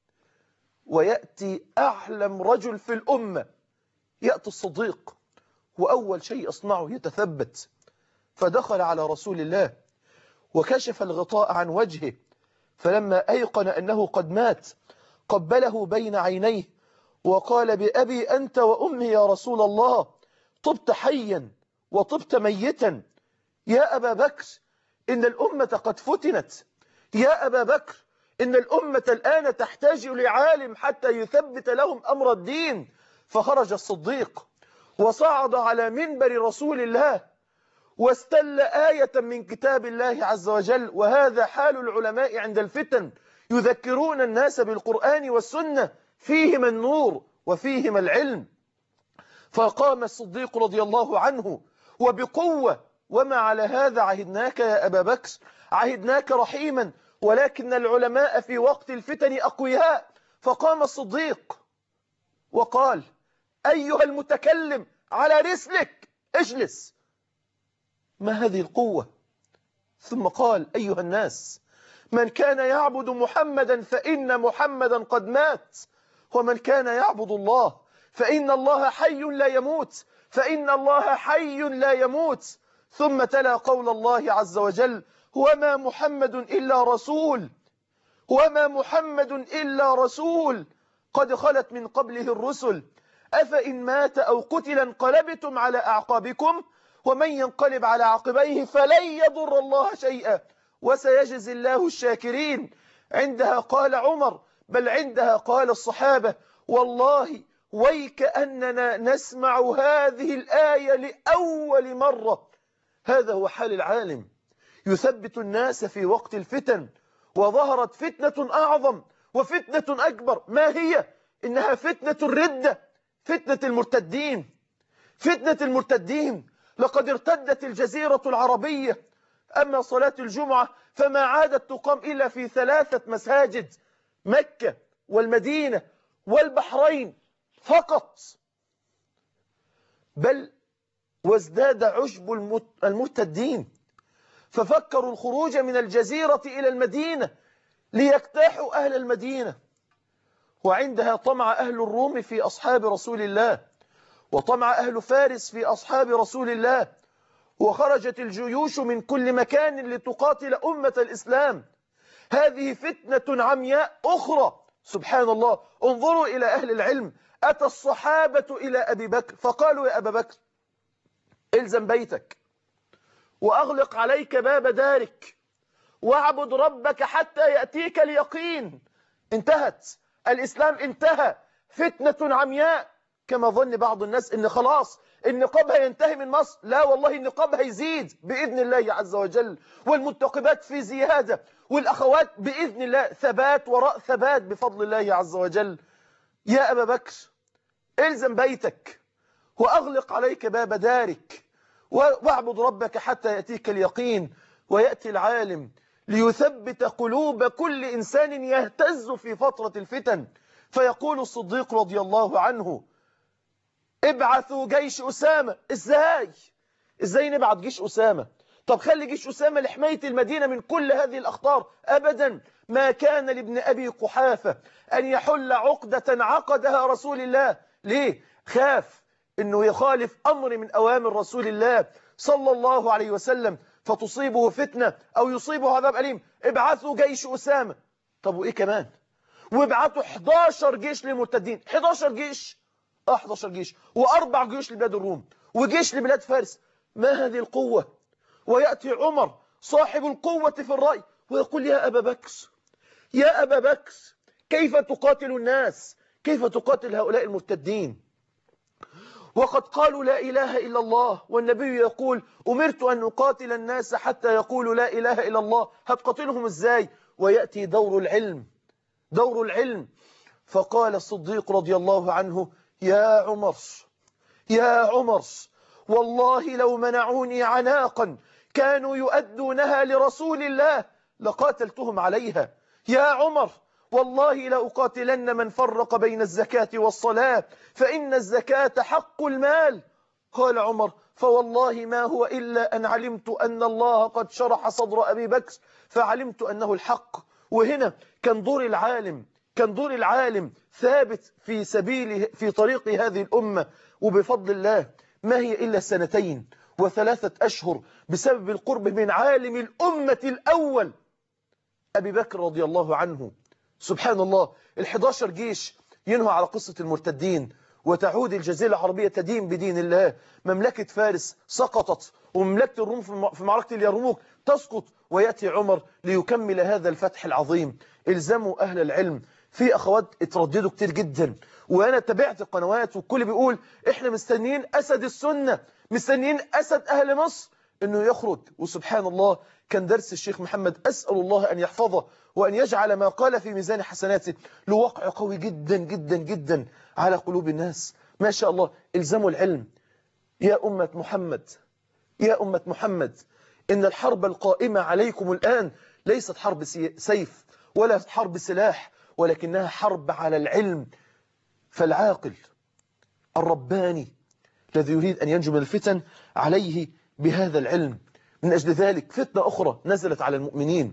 Speaker 1: ويأتي أعلم رجل في الأمة، يأتي الصديق وأول شيء أصنعه يتثبت، فدخل على رسول الله وكشف الغطاء عن وجهه، فلما أيقن أنه قد مات قبله بين عينيه وقال بأبي أنت وأمي يا رسول الله طبت حيا وطبت ميتا. يا أبا بكر إن الأمة قد فتنت، يا أبا بكر إن الأمة الآن تحتاج لعالم حتى يثبت لهم أمر الدين. فخرج الصديق وصعد على منبر رسول الله واستل آية من كتاب الله عز وجل. وهذا حال العلماء عند الفتن، يذكرون الناس بالقرآن والسنة فيهما النور وفيهما العلم. فقام الصديق رضي الله عنه وبقوة وما على هذا عهدناك يا أبا بكر، عهدناك رحيما، ولكن العلماء في وقت الفتن أقوياء. فقام الصديق وقال أيها المتكلم على رسلك اجلس، ما هذه القوة؟ ثم قال أيها الناس من كان يعبد محمدا فإن محمدا قد مات، ومن كان يعبد الله فإن الله حي لا يموت، فإن الله حي لا يموت. ثم تلا قول الله عز وجل وما محمد إلا رسول، وما محمد إلا رسول قد خلت من قبله الرسل أفإن مات أو قتل انقلبتم على أعقابكم ومن ينقلب على عقبيه فلن يضر الله شيئا وسيجزي الله الشاكرين. عندها قال عمر، بل عندها قال الصحابة: والله ويكأننا نسمع هذه الآية لأول مرة. هذا هو حال العالم، يثبت الناس في وقت الفتن. وظهرت فتنة أعظم وفتنة أكبر، ما هي؟ إنها فتنة الردة، فتنة المرتدين، فتنة المرتدين. لقد ارتدت الجزيرة العربية. أما صلاة الجمعة فما عادت تقام إلا في 3 مساجد، مكة والمدينة والبحرين فقط، بل وازداد عشب المرتدين، ففكروا الخروج من الجزيرة إلى المدينة ليجتاحوا أهل المدينة. وعندها طمع أهل الروم في أصحاب رسول الله، وطمع أهل فارس في أصحاب رسول الله، وخرجت الجيوش من كل مكان لتقاتل أمة الإسلام. هذه فتنة عمياء أخرى. سبحان الله، انظروا إلى أهل العلم. أتى الصحابة إلى أبي بكر فقالوا: يا أبا بكر إلزم بيتك وأغلق عليك باب دارك واعبد ربك حتى يأتيك اليقين. انتهت، الإسلام انتهى. فتنة عمياء، كما ظن بعض الناس إن خلاص النقاب هينتهي من مصر. لا والله، النقاب هيزيد بإذن الله عز وجل، والمنتقبات في زيادة، والأخوات بإذن الله ثبات وراء ثبات بفضل الله عز وجل. يا أبا بكر إلزم بيتك وأغلق عليك باب دارك واعبد ربك حتى يأتيك اليقين. ويأتي العالم ليثبت قلوب كل إنسان يهتز في فترة الفتن، فيقول الصديق رضي الله عنه: ابعثوا جيش أسامة. إزاي نبعث جيش أسامة؟ طب خلي جيش أسامة لحماية المدينة من كل هذه الأخطار. أبدا، ما كان لابن أبي قحافة أن يحل عقدة عقدها رسول الله. ليه؟ خاف أنه يخالف أمر من أوامر رسول الله صلى الله عليه وسلم فتصيبه فتنة أو يصيبه عذاب أليم. ابعثوا جيش أسامة. طب وإيه كمان؟ وابعثوا 11 جيش للمرتدين. 11 جيش، 11 جيش، و4 جيوش لبلاد الروم، وجيش لبلاد فارس. ما هذه القوة؟ ويأتي عمر صاحب القوة في الرأي ويقول: يا أبا بكر، يا أبا بكر، كيف تقاتل الناس؟ كيف تقاتل هؤلاء المرتدين؟ وقد قالوا لا إله إلا الله، والنبي يقول: أمرت أن أقاتل الناس حتى يقولوا لا إله إلا الله. هتقاتلهم إزاي؟ ويأتي دور العلم، دور العلم. فقال الصديق رضي الله عنه: يا عمر، يا عمر، والله لو منعوني عناقا كانوا يؤدونها لرسول الله لقاتلتهم عليها. يا عمر، والله لأقاتلن من فرق بين الزكاة والصلاة فإن الزكاة حق المال. قال عمر: فوالله ما هو إلا أن علمت أن الله قد شرح صدر أبي بكر فعلمت أنه الحق. وهنا كان دور العالم، كان دور العالم ثابت في سبيله في طريق هذه الأمة. وبفضل الله ما هي إلا 2 و3 أشهر بسبب القرب من عالم الأمة الأول أبي بكر رضي الله عنه. سبحان الله، 11 جيش ينهوا على قصة المرتدين، وتعود الجزيرة العربية تدين بدين الله. مملكة فارس سقطت، ومملكة الروم في معركة اليرموك تسقط، ويأتي عمر ليكمل هذا الفتح العظيم. الزموا أهل العلم. في أخوات اترددوا كتير جدا، وأنا تابعت القنوات والكل بيقول: إحنا مستنيين أسد السنة، مستنيين أسد أهل مصر إنه يخرج. وسبحان الله، كان درس الشيخ محمد، أسأل الله أن يحفظه وأن يجعل ما قال في ميزان حسناته له وقع قوي جدا جدا جدا على قلوب الناس. ما شاء الله، الزموا العلم. يا أمة محمد، يا أمة محمد، إن الحرب القائمة عليكم الآن ليست حرب سيف ولا حرب سلاح، ولكنها حرب على العلم. فالعاقل الرباني الذي يريد أن ينجو من الفتن عليه بهذا العلم. من أجل ذلك فتنة أخرى نزلت على المؤمنين،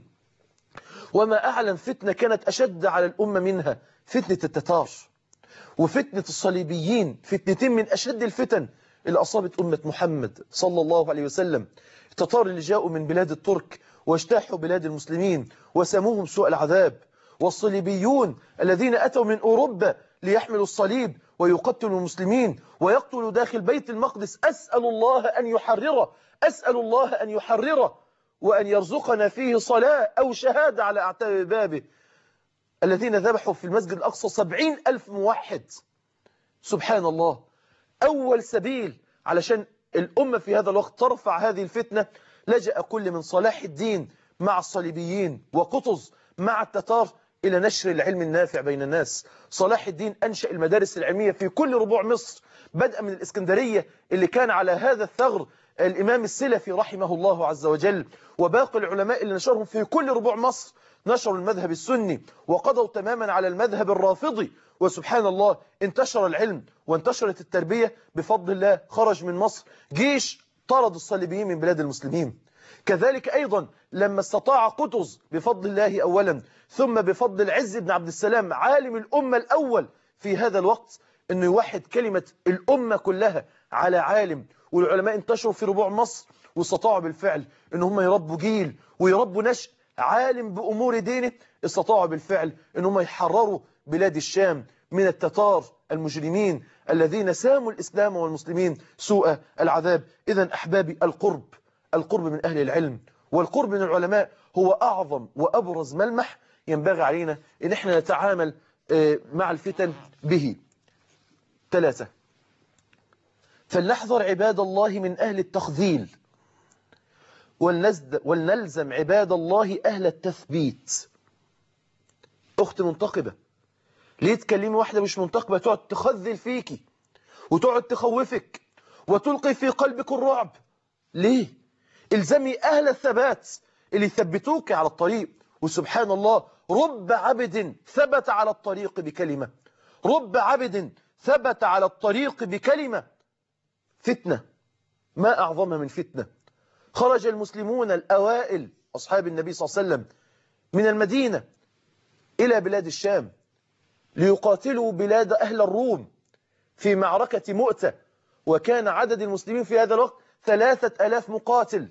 Speaker 1: وما أعلم فتنة كانت أشد على الأمة منها، فتنة التتار وفتنة الصليبيين. فتنتين من أشد الفتن اللي أصابت أمة محمد صلى الله عليه وسلم. التتار اللي جاءوا من بلاد الترك واجتاحوا بلاد المسلمين وسموهم سوء العذاب. والصليبيون الذين أتوا من أوروبا ليحملوا الصليب ويقتلوا المسلمين ويقتلوا داخل بيت المقدس، أسأل الله أن يحرره، أسأل الله أن يحرره وأن يرزقنا فيه صلاة أو شهادة على أعتاب بابه. الذين ذبحوا في المسجد الأقصى 70,000 موحد. سبحان الله. أول سبيل علشان الأمة في هذا الوقت ترفع هذه الفتنة، لجأ كل من صلاح الدين مع الصليبيين وقطز مع التتار إلى نشر العلم النافع بين الناس. صلاح الدين أنشأ المدارس العلمية في كل ربوع مصر، بدءا من الإسكندرية اللي كان على هذا الثغر الإمام السلفي رحمه الله عز وجل، وباقي العلماء اللي نشرهم في كل ربوع مصر نشروا المذهب السني وقضوا تماما على المذهب الرافضي. وسبحان الله انتشر العلم وانتشرت التربية بفضل الله. خرج من مصر جيش طرد الصليبيين من بلاد المسلمين. كذلك أيضا لما استطاع قطز بفضل الله أولا ثم بفضل العز بن عبد السلام عالم الأمة الأول في هذا الوقت أنه يوحد كلمة الأمة كلها على عالم، والعلماء انتشروا في ربوع مصر واستطاعوا بالفعل أن هم يربوا جيل ويربوا نشء عالم بأمور دينه. استطاعوا بالفعل أن هم يحرروا بلاد الشام من التتار المجرمين الذين ساموا الإسلام والمسلمين سوء العذاب. إذن أحبابي، القرب من أهل العلم والقرب من العلماء هو أعظم وأبرز ملمح ينبغي علينا إن احنا نتعامل مع الفتن به. 3، فلنحذر عباد الله من أهل التخذيل ولنلزم عباد الله أهل التثبيت. أخت منتقبة، ليه تكلمي واحدة مش منتقبة تقعد تخذل فيكي وتقعد تخوفك وتلقي في قلبك الرعب؟ ليه؟ الزمي أهل الثبات اللي يثبتوك على الطريق. وسبحان الله، رب عبد ثبت على الطريق بكلمة، رب عبد ثبت على الطريق بكلمة. فتنة ما أعظمها من فتنة. خرج المسلمون الأوائل أصحاب النبي صلى الله عليه وسلم من المدينة إلى بلاد الشام ليقاتلوا بلاد أهل الروم في معركة مؤتة، وكان عدد المسلمين في هذا الوقت 3000 مقاتل،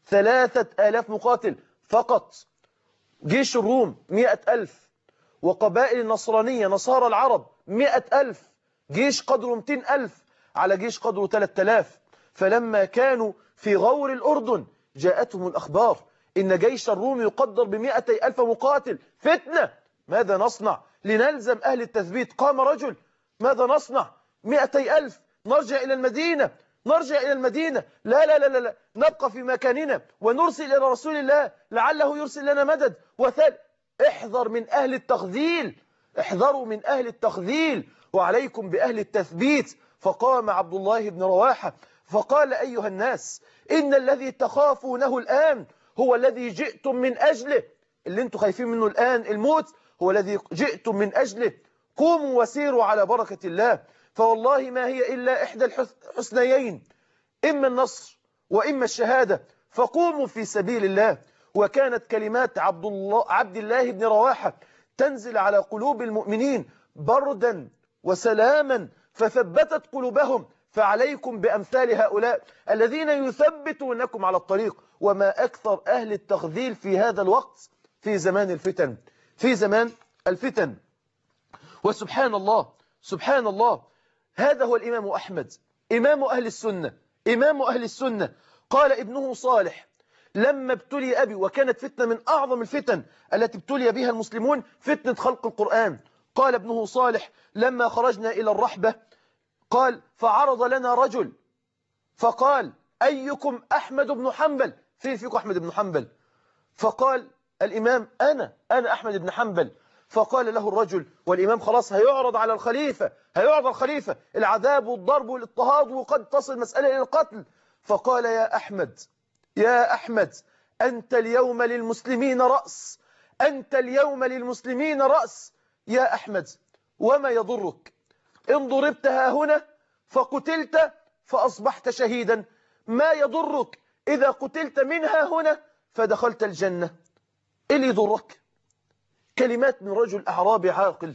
Speaker 1: 3000 مقاتل فقط. جيش الروم 100,000، وقبائل النصرانية نصارى العرب 100,000، جيش قدره 200,000 على جيش قدره 3000. فلما كانوا في غور الأردن جاءتهم الأخبار إن جيش الروم يقدر ب200,000 مقاتل. فتنة، ماذا نصنع؟ لنلزم أهل التثبيت. قام رجل، ماذا نصنع؟ 200,000، نرجع إلى المدينة، نرجع إلى المدينة. لا لا لا لا، نبقى في مكاننا ونرسل إلى رسول الله لعله يرسل لنا مدد. احذر من أهل التخذيل، احذروا من أهل التخذيل وعليكم بأهل التثبيت. فقام عبد الله بن رواحة فقال: أيها الناس، إن الذي تخافونه الآن هو الذي جئتم من أجله. اللي انتم خايفين منه الآن، الموت، هو الذي جئتم من أجله. قوموا وسيروا على بركة الله، فوالله ما هي إلا إحدى الحسنيين، إما النصر وإما الشهادة، فقوموا في سبيل الله. وكانت كلمات عبد الله بن رواحة تنزل على قلوب المؤمنين بردا وسلاما فثبتت قلوبهم. فعليكم بأمثال هؤلاء الذين يثبتونكم على الطريق. وما أكثر أهل التخذيل في هذا الوقت في زمان الفتن، في زمان الفتن. وسبحان الله، سبحان الله، هذا هو الإمام أحمد، إمام أهل السنة، إمام أهل السنة. قال ابنه صالح لما ابتلي أبي، وكانت فتنة من أعظم الفتن التي ابتلي بها المسلمون، فتنة خلق القرآن. قال ابنه صالح لما خرجنا إلى الرحبة، قال: فعرض لنا رجل فقال: أيكم أحمد بن حنبل؟ فين فيكم أحمد بن حنبل؟ فقال الإمام: أنا أحمد بن حنبل. فقال له الرجل، والإمام خلاص هيعرض على الخليفة، هيعرض الخليفة، العذاب والضرب والاضطهاد وقد تصل المسألة إلى القتل. فقال: يا أحمد، يا أحمد، أنت اليوم للمسلمين رأس، أنت اليوم للمسلمين رأس يا أحمد، وما يضرك إن ضربت ها هنا فقتلت فأصبحت شهيدا، ما يضرك إذا قتلت منها هنا فدخلت الجنة. إيه اللي يضرك؟ كلمات من رجل أعرابي عاقل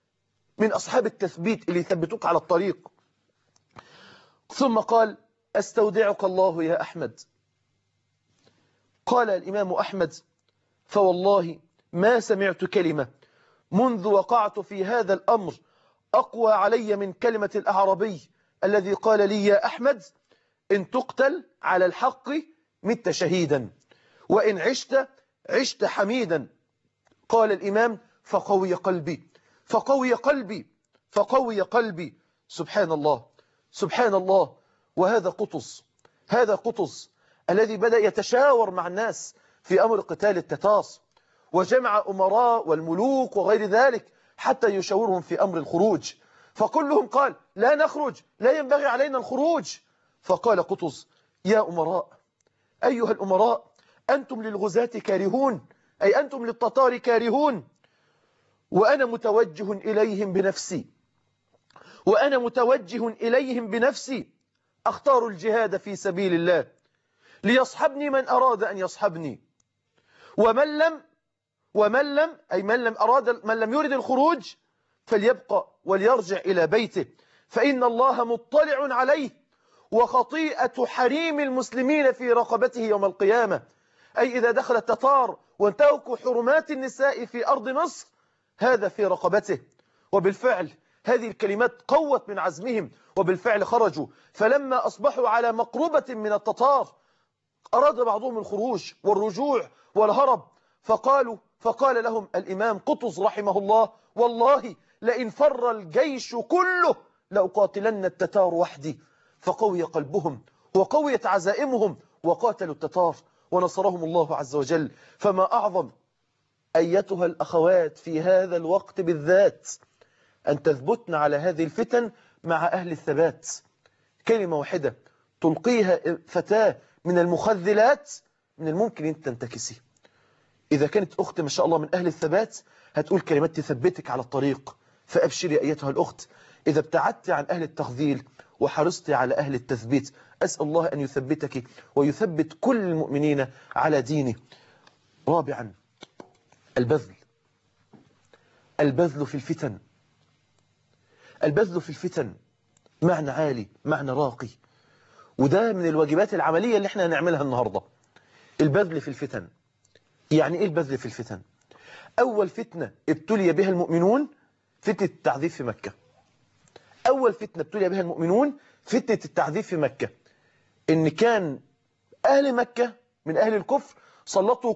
Speaker 1: من أصحاب التثبيت اللي يثبتوك على الطريق. ثم قال: أستودعك الله يا أحمد. قال الإمام أحمد: فوالله ما سمعت كلمة منذ وقعت في هذا الأمر أقوى علي من كلمة الأعرابي الذي قال لي: يا أحمد، إن تقتل على الحق مت شهيدا، وإن عشت عشت حميدا. قال الإمام: فقوي قلبي، فقوي قلبي، فقوي قلبي. سبحان الله، سبحان الله. وهذا قطز، هذا قطز الذي بدأ يتشاور مع الناس في أمر قتال التتار، وجمع أمراء والملوك وغير ذلك حتى يشاورهم في أمر الخروج، فكلهم قال: لا نخرج، لا ينبغي علينا الخروج. فقال قطز: يا أمراء، أيها الأمراء، أنتم للغزاة كارهون، أي أنتم للتتار كارهون، وأنا متوجه إليهم بنفسي، وأنا متوجه إليهم بنفسي، أختار الجهاد في سبيل الله، ليصحبني من أراد أن يصحبني، ومن لم أي من لم يرد الخروج فليبقى وليرجع إلى بيته، فإن الله مطلع عليه، وخطيئة حريم المسلمين في رقبته يوم القيامة. أي إذا دخل التتار وانتهكوا حرمات النساء في أرض مصر هذا في رقبته. وبالفعل هذه الكلمات قوت من عزمهم، وبالفعل خرجوا. فلما أصبحوا على مقربة من التتار أراد بعضهم الخروج والرجوع والهرب، فقال لهم الإمام قطز رحمه الله: والله لئن فر الجيش كله لأقاتلن التتار وحدي. فقوي قلبهم وقويت عزائمهم وقاتلوا التتار ونصرهم الله عز وجل. فما أعظم أيتها الأخوات في هذا الوقت بالذات أن تثبتن على هذه الفتن مع أهل الثبات. كلمة واحدة تلقيها فتاة من المخذلات من الممكن أن تنتكسي. إذا كانت أخت ما شاء الله من أهل الثبات هتقول كلمات تثبتك على الطريق، فأبشري أيتها الأخت. إذا ابتعدت عن أهل التخذيل وحرصت على أهل التثبيت، أسأل الله أن يثبتك ويثبت كل المؤمنين على دينه. رابعا، البذل. البذل في الفتن. البذل في الفتن معنى عالي، معنى راقي، وده من الواجبات العملية اللي احنا هنعملها النهاردة. البذل في الفتن. يعني ايه البذل في الفتن؟ أول فتنة ابتلي بها المؤمنون فتنة التعذيب في مكة. أول فتنة ابتلي بها المؤمنون فتنة التعذيب في مكة. إن كان أهل مكة من أهل الكفر سلطوا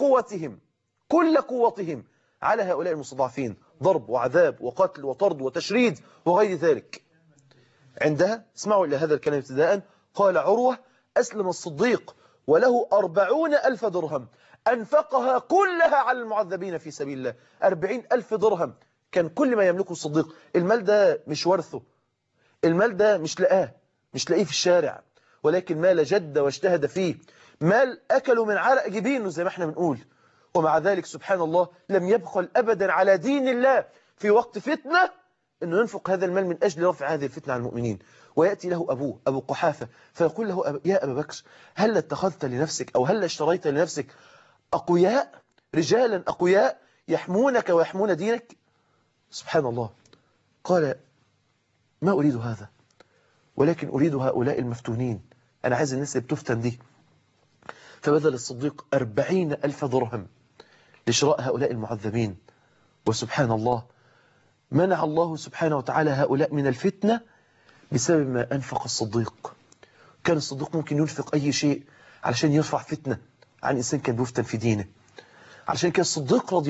Speaker 1: كل قوتهم على هؤلاء المستضعفين، ضرب وعذاب وقتل وطرد وتشريد وغير ذلك. عندها، اسمعوا إلى هذا الكلام ابتداء، قال عروة: أسلم الصديق وله 40,000 درهم أنفقها كلها على المعذبين في سبيل الله. 40,000 درهم كان كل ما يملكه الصديق. المال ده مش ورثه، المال ده مش لاقيه في الشارع، ولكن مال جد واجتهد فيه، مال أكله من عرق جبينه زي ما احنا بنقول. ومع ذلك سبحان الله لم يبخل أبدا على دين الله في وقت فتنة أنه ينفق هذا المال من أجل رفع هذه الفتنة عن المؤمنين. ويأتي له أبوه أبو قحافة فيقول له: يا أبا بكر، هل اتخذت لنفسك أو هل اشتريت لنفسك أقوياء، رجالا أقوياء يحمونك ويحمون دينك؟ سبحان الله. قال: ما أريد هذا، ولكن أريد هؤلاء المفتونين، أنا عايز الناس اللي بتفتن دي. فبذل الصديق 40,000 درهم لشراء هؤلاء المعذبين. وسبحان الله منع الله سبحانه وتعالى هؤلاء من الفتنة بسبب ما أنفق الصديق. كان الصديق ممكن ينفق أي شيء علشان يرفع فتنة عن إنسان كان بيفتن في دينه. علشان كان الصديق رضي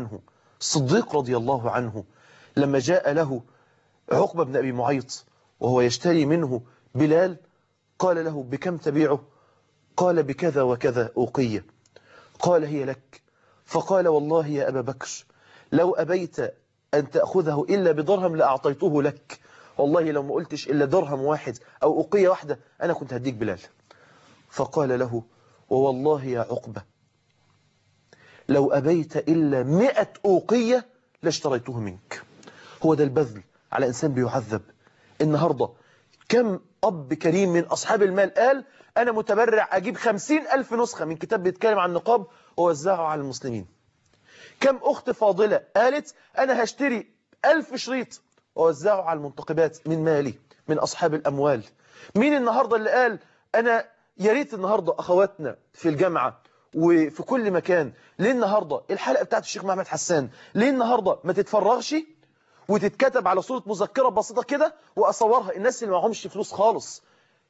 Speaker 1: الله عنه لما جاء له عقبة بن أبي معيط وهو يشتري منه بلال، قال له: بكم تبيعه؟ قال: بكذا وكذا أوقية. قال: هي لك. فقال: والله يا أبا بكر لو أبيت أن تأخذه إلا بدرهم لأعطيته لك، والله لو ما قلتش إلا درهم واحد أو أوقية واحدة أنا كنت هديك بلال. فقال له: ووالله يا عقبة لو أبيت إلا 100 أوقية لاشتريته منك. هو ده البذل على إنسان بيعذب. النهاردة كم أب كريم من أصحاب المال قال: أنا متبرع أجيب 50,000 نسخة من كتاب بيتكلم عن النقاب ووزعه على المسلمين. كم أخت فاضلة قالت: أنا هشتري 1000 شريط ووزعه على المنتقبات من مالي من أصحاب الأموال. مين النهاردة اللي قال: أنا يا ريت النهاردة أخواتنا في الجامعة وفي كل مكان. ليه النهاردة الحلقة بتاعت الشيخ محمد حسان ليه النهاردة ما تتفرغش وتتكتب على صورة مذكرة بسيطة كده وأصورها؟ الناس اللي معهمش فلوس خالص،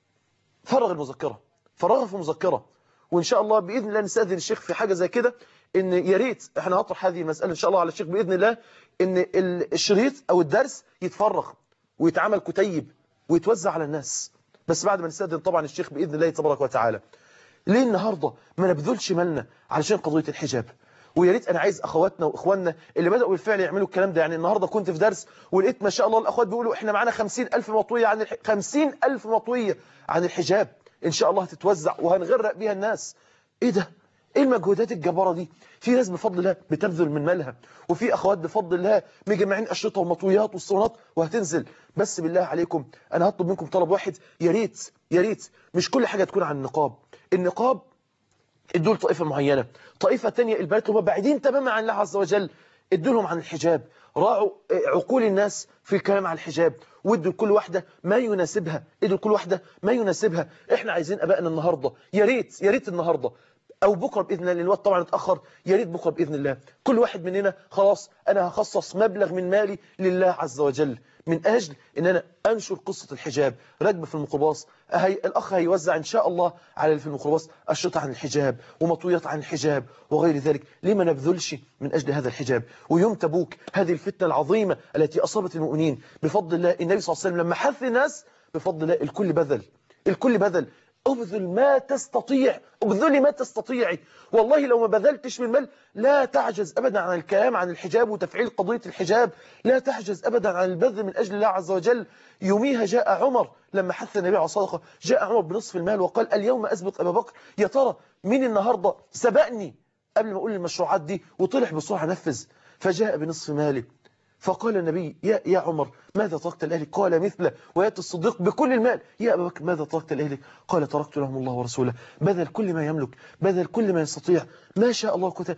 Speaker 1: فرغ المذكرة، فرغها في مذكرة. وإن شاء الله بإذن الله نستأذن الشيخ في حاجة زي كده، إن يا ريت إحنا هنطرح هذه المسألة إن شاء الله على الشيخ بإذن الله، إن الشريط أو الدرس يتفرغ ويتعمل كتيب ويتوزع على الناس، بس بعد ما نستأذن طبعا الشيخ بإذن الله تبارك وتعالى. ليه النهاردة ما نبذلش مالنا علشان قضية الحجاب؟ ويا ريت انا عايز اخواتنا واخواننا اللي بدأوا بالفعل يعملوا الكلام ده. يعني النهاردة كنت في درس ولقيت ما شاء الله الاخوات بيقولوا احنا معانا 50,000 مطوية عن 50,000 مطوية عن الحجاب ان شاء الله هتتوزع وهنغرق بيها الناس. ايه ده؟ ايه المجهودات الجبارة دي؟ في ناس بفضل الله بتبذل من مالها، وفي اخوات بفضل الله مجمعين اشرطة ومطويات والصونات وهتنزل. بس بالله عليكم انا هطلب منكم طلب واحد، يا ريت يا ريت مش كل حاجة تكون عن النقاب. النقاب ادوا لطائفة معينة، طائفة تانية البنات هم بعيدين تماما عن الله عز وجل ادوا لهم عن الحجاب. راعوا عقول الناس في الكلام عن الحجاب، وادوا لكل واحدة ما يناسبها، ادوا لكل واحدة ما يناسبها. احنا عايزين ابائنا النهاردة يا ريت يا ريت النهاردة او بكره باذن الله، لان الوقت طبعا اتاخر، يا ريت بكره باذن الله كل واحد مننا خلاص انا هخصص مبلغ من مالي لله عز وجل من اجل ان انا انشر قصه الحجاب. راكبه في الميكروباص الاخ هيوزع ان شاء الله على اللي في الميكروباص اشرطه عن الحجاب ومطويات عن الحجاب وغير ذلك. ليه ما نبذلش من اجل هذا الحجاب؟ ويوم تبوك هذه الفتنه العظيمه التي اصابت المؤمنين بفضل الله، النبي صلى الله عليه وسلم لما حث الناس بفضل الله الكل بذل، الكل بذل. ابذل ما تستطيع، ابذلي ما تستطيعي. والله لو ما بذلتش من مال لا تعجز ابدا عن الكلام عن الحجاب وتفعيل قضية الحجاب، لا تعجز ابدا عن البذل من اجل الله عز وجل. يوميها جاء عمر لما حث النبي على الصدقة، جاء عمر بنصف المال وقال اليوم اسبق ابا بكر. يا ترى مين النهاردة سبقني قبل ما اقول المشروعات دي وطلع بسرعة نفذ؟ فجاء بنصف ماله. فقال النبي يا عمر ماذا تركت لأهلك؟ قال مثله. ويأتي الصديق بكل المال، يا أبا بكر ماذا تركت لأهلك؟ قال تركت لهم الله ورسوله. بذل كل ما يملك، بذل كل ما يستطيع، ما شاء الله كتب.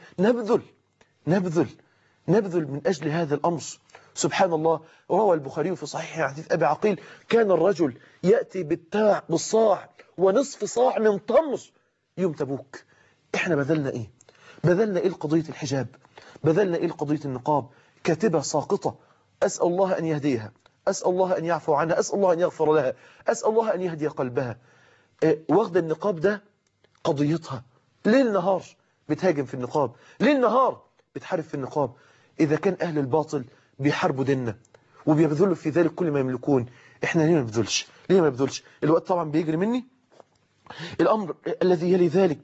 Speaker 1: نبذل من أجل هذا الأمر. سبحان الله، روى البخاري في صحيح حديث أبي عقيل كان الرجل يأتي بالصاع ونصف صاع من تمر يوم تبوك. احنا بذلنا ايه؟ بذلنا ايه لقضية الحجاب؟ بذلنا ايه لقضية النقاب؟ كاتبة ساقطة، أسأل الله أن يهديها، أسأل الله أن يعفو عنها، أسأل الله أن يغفر لها، أسأل الله أن يهدي قلبها. واخد النقاب ده قضيتها، ليل نهار بتهاجم في النقاب، ليل نهار بتحارب في النقاب. إذا كان أهل الباطل بيحاربوا ديننا وبيبذلوا في ذلك كل ما يملكون، إحنا ليه ما نبذلش؟ ليه ما نبذلش؟ الوقت طبعا بيجري مني. الأمر الذي يلي ذلك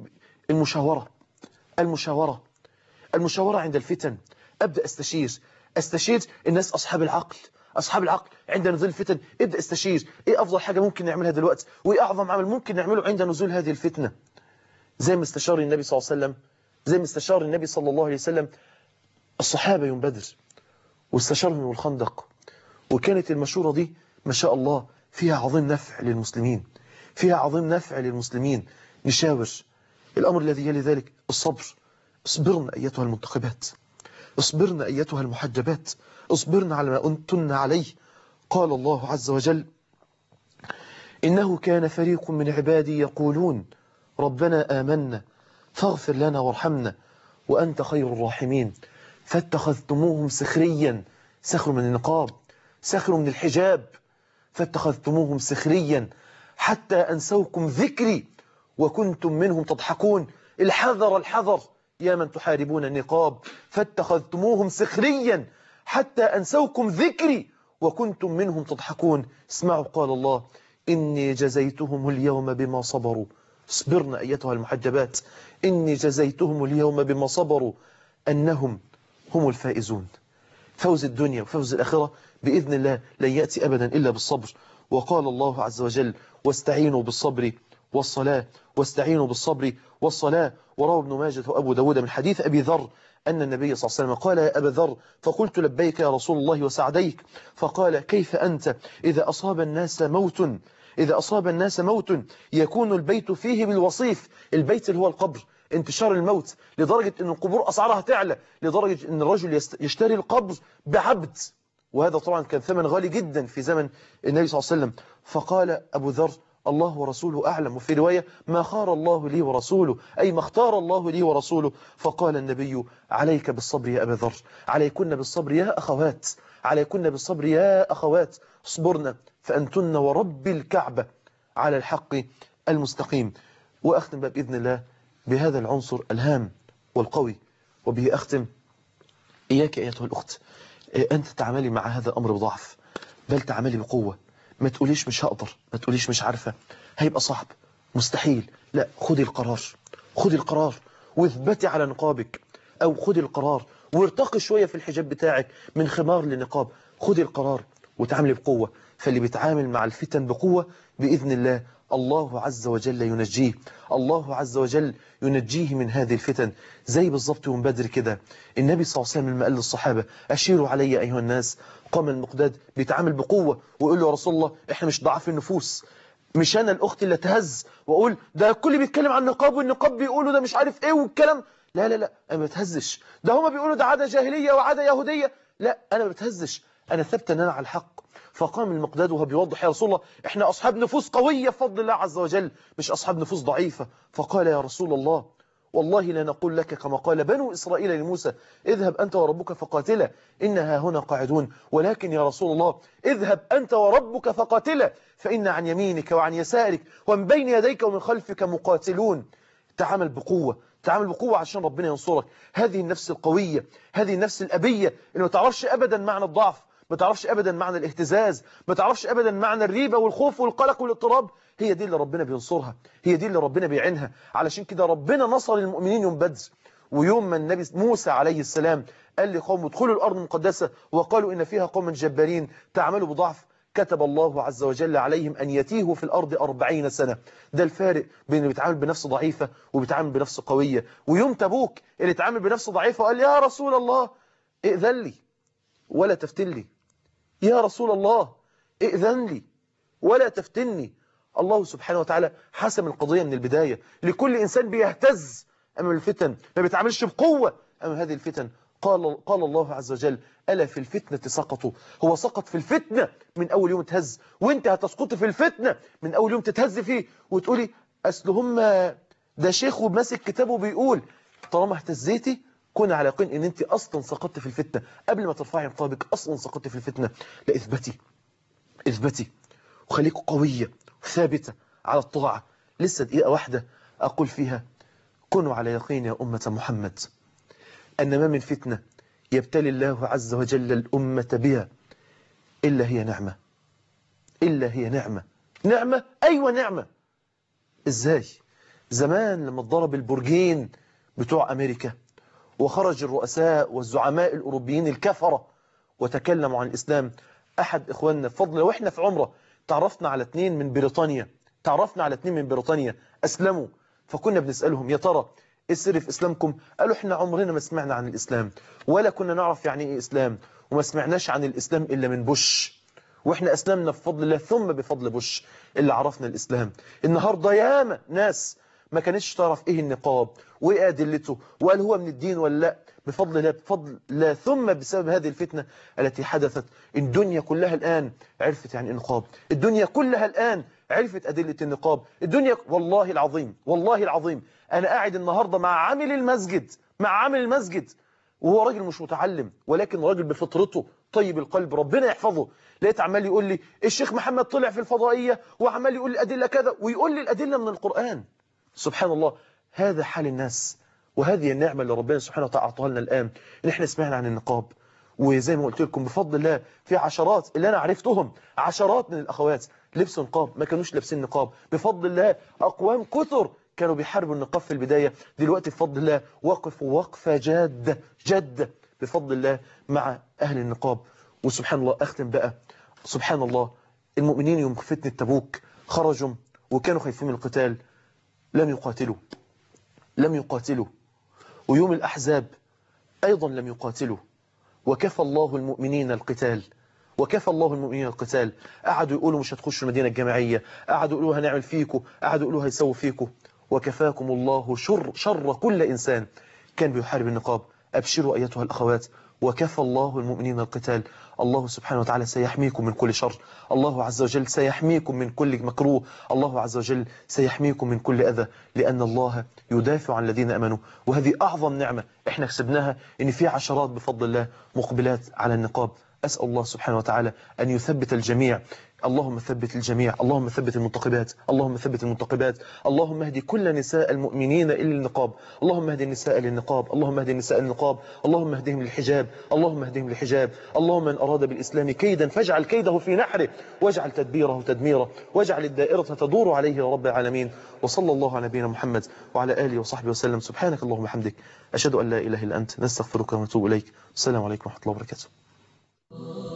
Speaker 1: المشاورة عند الفتن. أبدأ أستشير الناس أصحاب العقل عند نزول الفتن. ابدأ استشير إيه أفضل حاجة ممكن نعملها دلوقتي، وإيه أعظم عمل ممكن نعمله عند نزول هذه الفتنة. زي ما استشار النبي صلى الله عليه وسلم، زي ما استشار النبي صلى الله عليه وسلم الصحابة يوم بدر، واستشارهم يوم الخندق. وكانت المشورة دي ما شاء الله فيها عظيم نفع للمسلمين، فيها عظيم نفع للمسلمين. نشاور. الأمر الذي يلي ذلك الصبر. اصبرن أيتها المنتخبات، اصبرن أيتها المحجبات، اصبرن على ما أنتن عليه. قال الله عز وجل إنه كان فريق من عبادي يقولون ربنا آمنا فاغفر لنا وارحمنا وأنت خير الراحمين فاتخذتموهم سخريا. سخروا من النقاب، سخروا من الحجاب. فاتخذتموهم سخريا حتى أنسوكم ذكري وكنتم منهم تضحكون. الحذر يا من تحاربون النقاب. فاتخذتموهم سخريا حتى أنسوكم ذكري وكنتم منهم تضحكون. اسمعوا قال الله إني جزيتهم اليوم بما صبروا. اصبرن أيتها المحجبات، إني جزيتهم اليوم بما صبروا أنهم هم الفائزون. فوز الدنيا وفوز الآخرة بإذن الله لن يأتي أبدا إلا بالصبر. وقال الله عز وجل واستعينوا بالصبر والصلاة، واستعينوا بالصبر والصلاة. وروى ابن ماجه وأبو داود من حديث أبي ذر أن النبي صلى الله عليه وسلم قال يا أبا ذر فقلت لبيك يا رسول الله وسعديك. فقال كيف أنت إذا أصاب الناس موت يكون البيت فيه بالوصيف. البيت اللي هو القبر، انتشار الموت لدرجة أن القبور أسعارها تعلى، لدرجة أن الرجل يشتري القبر بعبد، وهذا طبعا كان ثمن غالي جدا في زمن النبي صلى الله عليه وسلم. فقال أبو ذر الله ورسوله أعلم. وفي رواية ما خار الله لي ورسوله، أي ما اختار الله لي ورسوله. فقال النبي عليك بالصبر يا أبا ذر، عليكن بالصبر يا أخوات، عليكن بالصبر يا أخوات، اصبرنا فأنتن ورب الكعبة على الحق المستقيم. وأختم بقى بإذن الله بهذا العنصر الهام والقوي، وبه أختم. إياك أيتها الأخت أنت تعملي مع هذا الأمر بضعف، بل تعملي بقوة. ما تقوليش مش هقدر، ما تقوليش مش عارفة، هيبقى صعب، مستحيل. لا، خدي القرار، خدي القرار واثبتي على نقابك، أو خدي القرار وارتقي شوية في الحجاب بتاعك من خمار لنقاب. خدي القرار وتعاملي بقوة. فاللي بيتعامل مع الفتن بقوة بإذن الله الله عز وجل ينجيه، الله عز وجل ينجيه من هذه الفتن. زي بالظبط يوم بدر كده، النبي صلى الله عليه وسلم لما قال للصحابة أشيروا علي أيها الناس، قام المقداد بيتعامل بقوة ويقول له يا رسول الله إحنا مش ضعاف النفوس، مش أنا الأخت اللي تهز وأقول ده الكل بيتكلم عن النقاب والنقاب بيقولوا ده مش عارف إيه والكلام. لا لا لا، أنا ما بتهزش، ده هما بيقولوا ده عادة جاهلية وعادة يهودية. لا، أنا ما بتهزش، أنا ثبت أن أنا على الحق. فقام المقداد وهو بيوضح يا رسول الله إحنا أصحاب نفوس قوية بفضل الله عز وجل، مش أصحاب نفوس ضعيفة. فقال يا رسول الله والله لا نقول لك كما قال بنو إسرائيل لموسى اذهب أنت وربك فقاتلا إنها هنا قاعدون، ولكن يا رسول الله اذهب أنت وربك فقاتلا فإن عن يمينك وعن يسارك ومن بين يديك ومن خلفك مقاتلون. تعامل بقوة، تعامل بقوة عشان ربنا ينصرك. هذه النفس القوية، هذه النفس الأبية اللي ما تعرفش أبدا معنى الضعف، ما تعرفش أبدا معنى الاهتزاز، ما تعرفش أبدا معنى الريبة والخوف والقلق والاضطراب. هي دي اللي ربنا بينصرها، هي دي اللي ربنا بيعينها. علشان كده ربنا نصر المؤمنين يوم بدر. ويوم ما النبي موسى عليه السلام قال لقوم ادخلوا الأرض المقدسة وقالوا إن فيها قوم جبارين تعملوا بضعف، كتب الله عز وجل عليهم أن يتيهوا في الأرض 40 سنة. ده الفارق بين اللي بيتعامل بنفس ضعيفة وبيتعامل بنفس قوية. ويوم تبوك اللي اتعامل بنفس ضعيفة وقال يا رسول الله ائذن لي ولا تفتن لي، يا رسول الله ائذن لي ولا تفتني. الله سبحانه وتعالى حسم القضية من البداية. لكل إنسان بيهتز أمام الفتن، ما بيتعاملش بقوة أمام هذه الفتن. قال الله عز وجل ألا في الفتنة سقطوا. هو سقط في الفتنة من أول يوم تهز، وانت هتسقط في الفتنة من أول يوم تتهز فيه وتقولي أصل هم ده شيخ وماسك كتابه بيقول. طالما اهتزيتي كون على يقين ان انت اصلا سقطت في الفتنة قبل ما ترفعي نقابك، اصلا سقطت في الفتنة. لا، اثبتي وخليك قوية وثابتة على الطاعة. لسه دقيقة واحدة أقول فيها كونوا على يقين يا أمة محمد أن ما من فتنة يبتلي الله عز وجل الأمة بها إلا هي نعمة، إلا هي نعمة. نعمة، أيوة نعمة. إزاي؟ زمان لما اتضرب البرجين بتوع أمريكا وخرج الرؤساء والزعماء الأوروبيين الكفرة وتكلموا عن الإسلام، أحد إخواننا بفضل وإحنا في عمرة تعرفنا على 2 من بريطانيا، أسلموا. فكنا بنسألهم يا ترى إيه السر في إسلامكم؟ قالوا إحنا عمرنا ما سمعنا عن الإسلام ولا كنا نعرف يعني إيه إسلام، وما سمعناش عن الإسلام إلا من بوش، وإحنا أسلمنا بفضل الله ثم بفضل بوش اللي عرفنا الإسلام. النهاردة ياما ناس ما كانتش تعرف إيه النقاب وإيه أدلته وقال هو من الدين ولا لا. بفضل الله، بفضل الله ثم بسبب هذه الفتنة التي حدثت، الدنيا كلها الآن عرفت يعني النقاب، الدنيا كلها الآن عرفت أدلة النقاب. الدنيا والله العظيم، والله العظيم أنا قاعد النهاردة مع عامل المسجد وهو راجل مش متعلم ولكن راجل بفطرته طيب القلب ربنا يحفظه. لقيت عمال يقول لي الشيخ محمد طلع في الفضائية وعمال يقول لي أدلة كذا ويقول لي الأدلة من القرآن. سبحان الله، هذا حال الناس، وهذه النعمة اللي ربنا سبحانه وتعالى أعطاها لنا الآن إن إحنا سمعنا عن النقاب. وزي ما قلت لكم بفضل الله في عشرات اللي أنا عرفتهم، عشرات من الأخوات لبسوا نقاب ما كانوش لابسين نقاب. بفضل الله أقوام كثر كانوا بيحاربوا النقاب في البداية، دلوقتي بفضل الله وقفوا وقفة جادة بفضل الله مع أهل النقاب. وسبحان الله أختم بقى، سبحان الله المؤمنين يوم فتنة تبوك خرجوا وكانوا خايفين من القتال، لم يقاتلوا. ويوم الأحزاب أيضا لم يقاتلوا، وكفى الله المؤمنين القتال. قعدوا يقولوا مش هتخشوا المدينة الجامعية، قعدوا يقولوا هنعمل فيكم، قعدوا يقولوا هيسووا فيكم، وكفاكم الله شر كل إنسان كان بيحارب النقاب. أبشروا أيتها الأخوات وكفى الله المؤمنين القتال. الله سبحانه وتعالى سيحميكم من كل شر، الله عز وجل سيحميكم من كل مكروه، الله عز وجل سيحميكم من كل أذى، لأن الله يدافع عن الذين أمنوا. وهذه أعظم نعمة احنا كسبناها، إن في عشرات بفضل الله مقبلات على النقاب. أسأل الله سبحانه وتعالى أن يثبت الجميع. اللهم ثبت الجميع، اللهم ثبت المنتقبات، اللهم ثبت المنتقبات، اللهم اهدي كل نساء المؤمنين إلى النقاب، اللهم اهدي النساء للنقاب، اللهم اهدي النساء للنقاب، اللهم اهدهم للحجاب، اللهم اهدهم للحجاب. اللهم من أراد بالإسلام كيدا فاجعل كيده في نحره، واجعل تدبيره تدميره، واجعل الدائرة تدور عليه يا رب العالمين. وصلى الله على نبينا محمد وعلى آله وصحبه وسلم. سبحانك اللهم وبحمدك، أشهد أن لا إله إلا أنت، نستغفرك ونتوب إليك. السلام عليكم ورحمة الله وبركاته.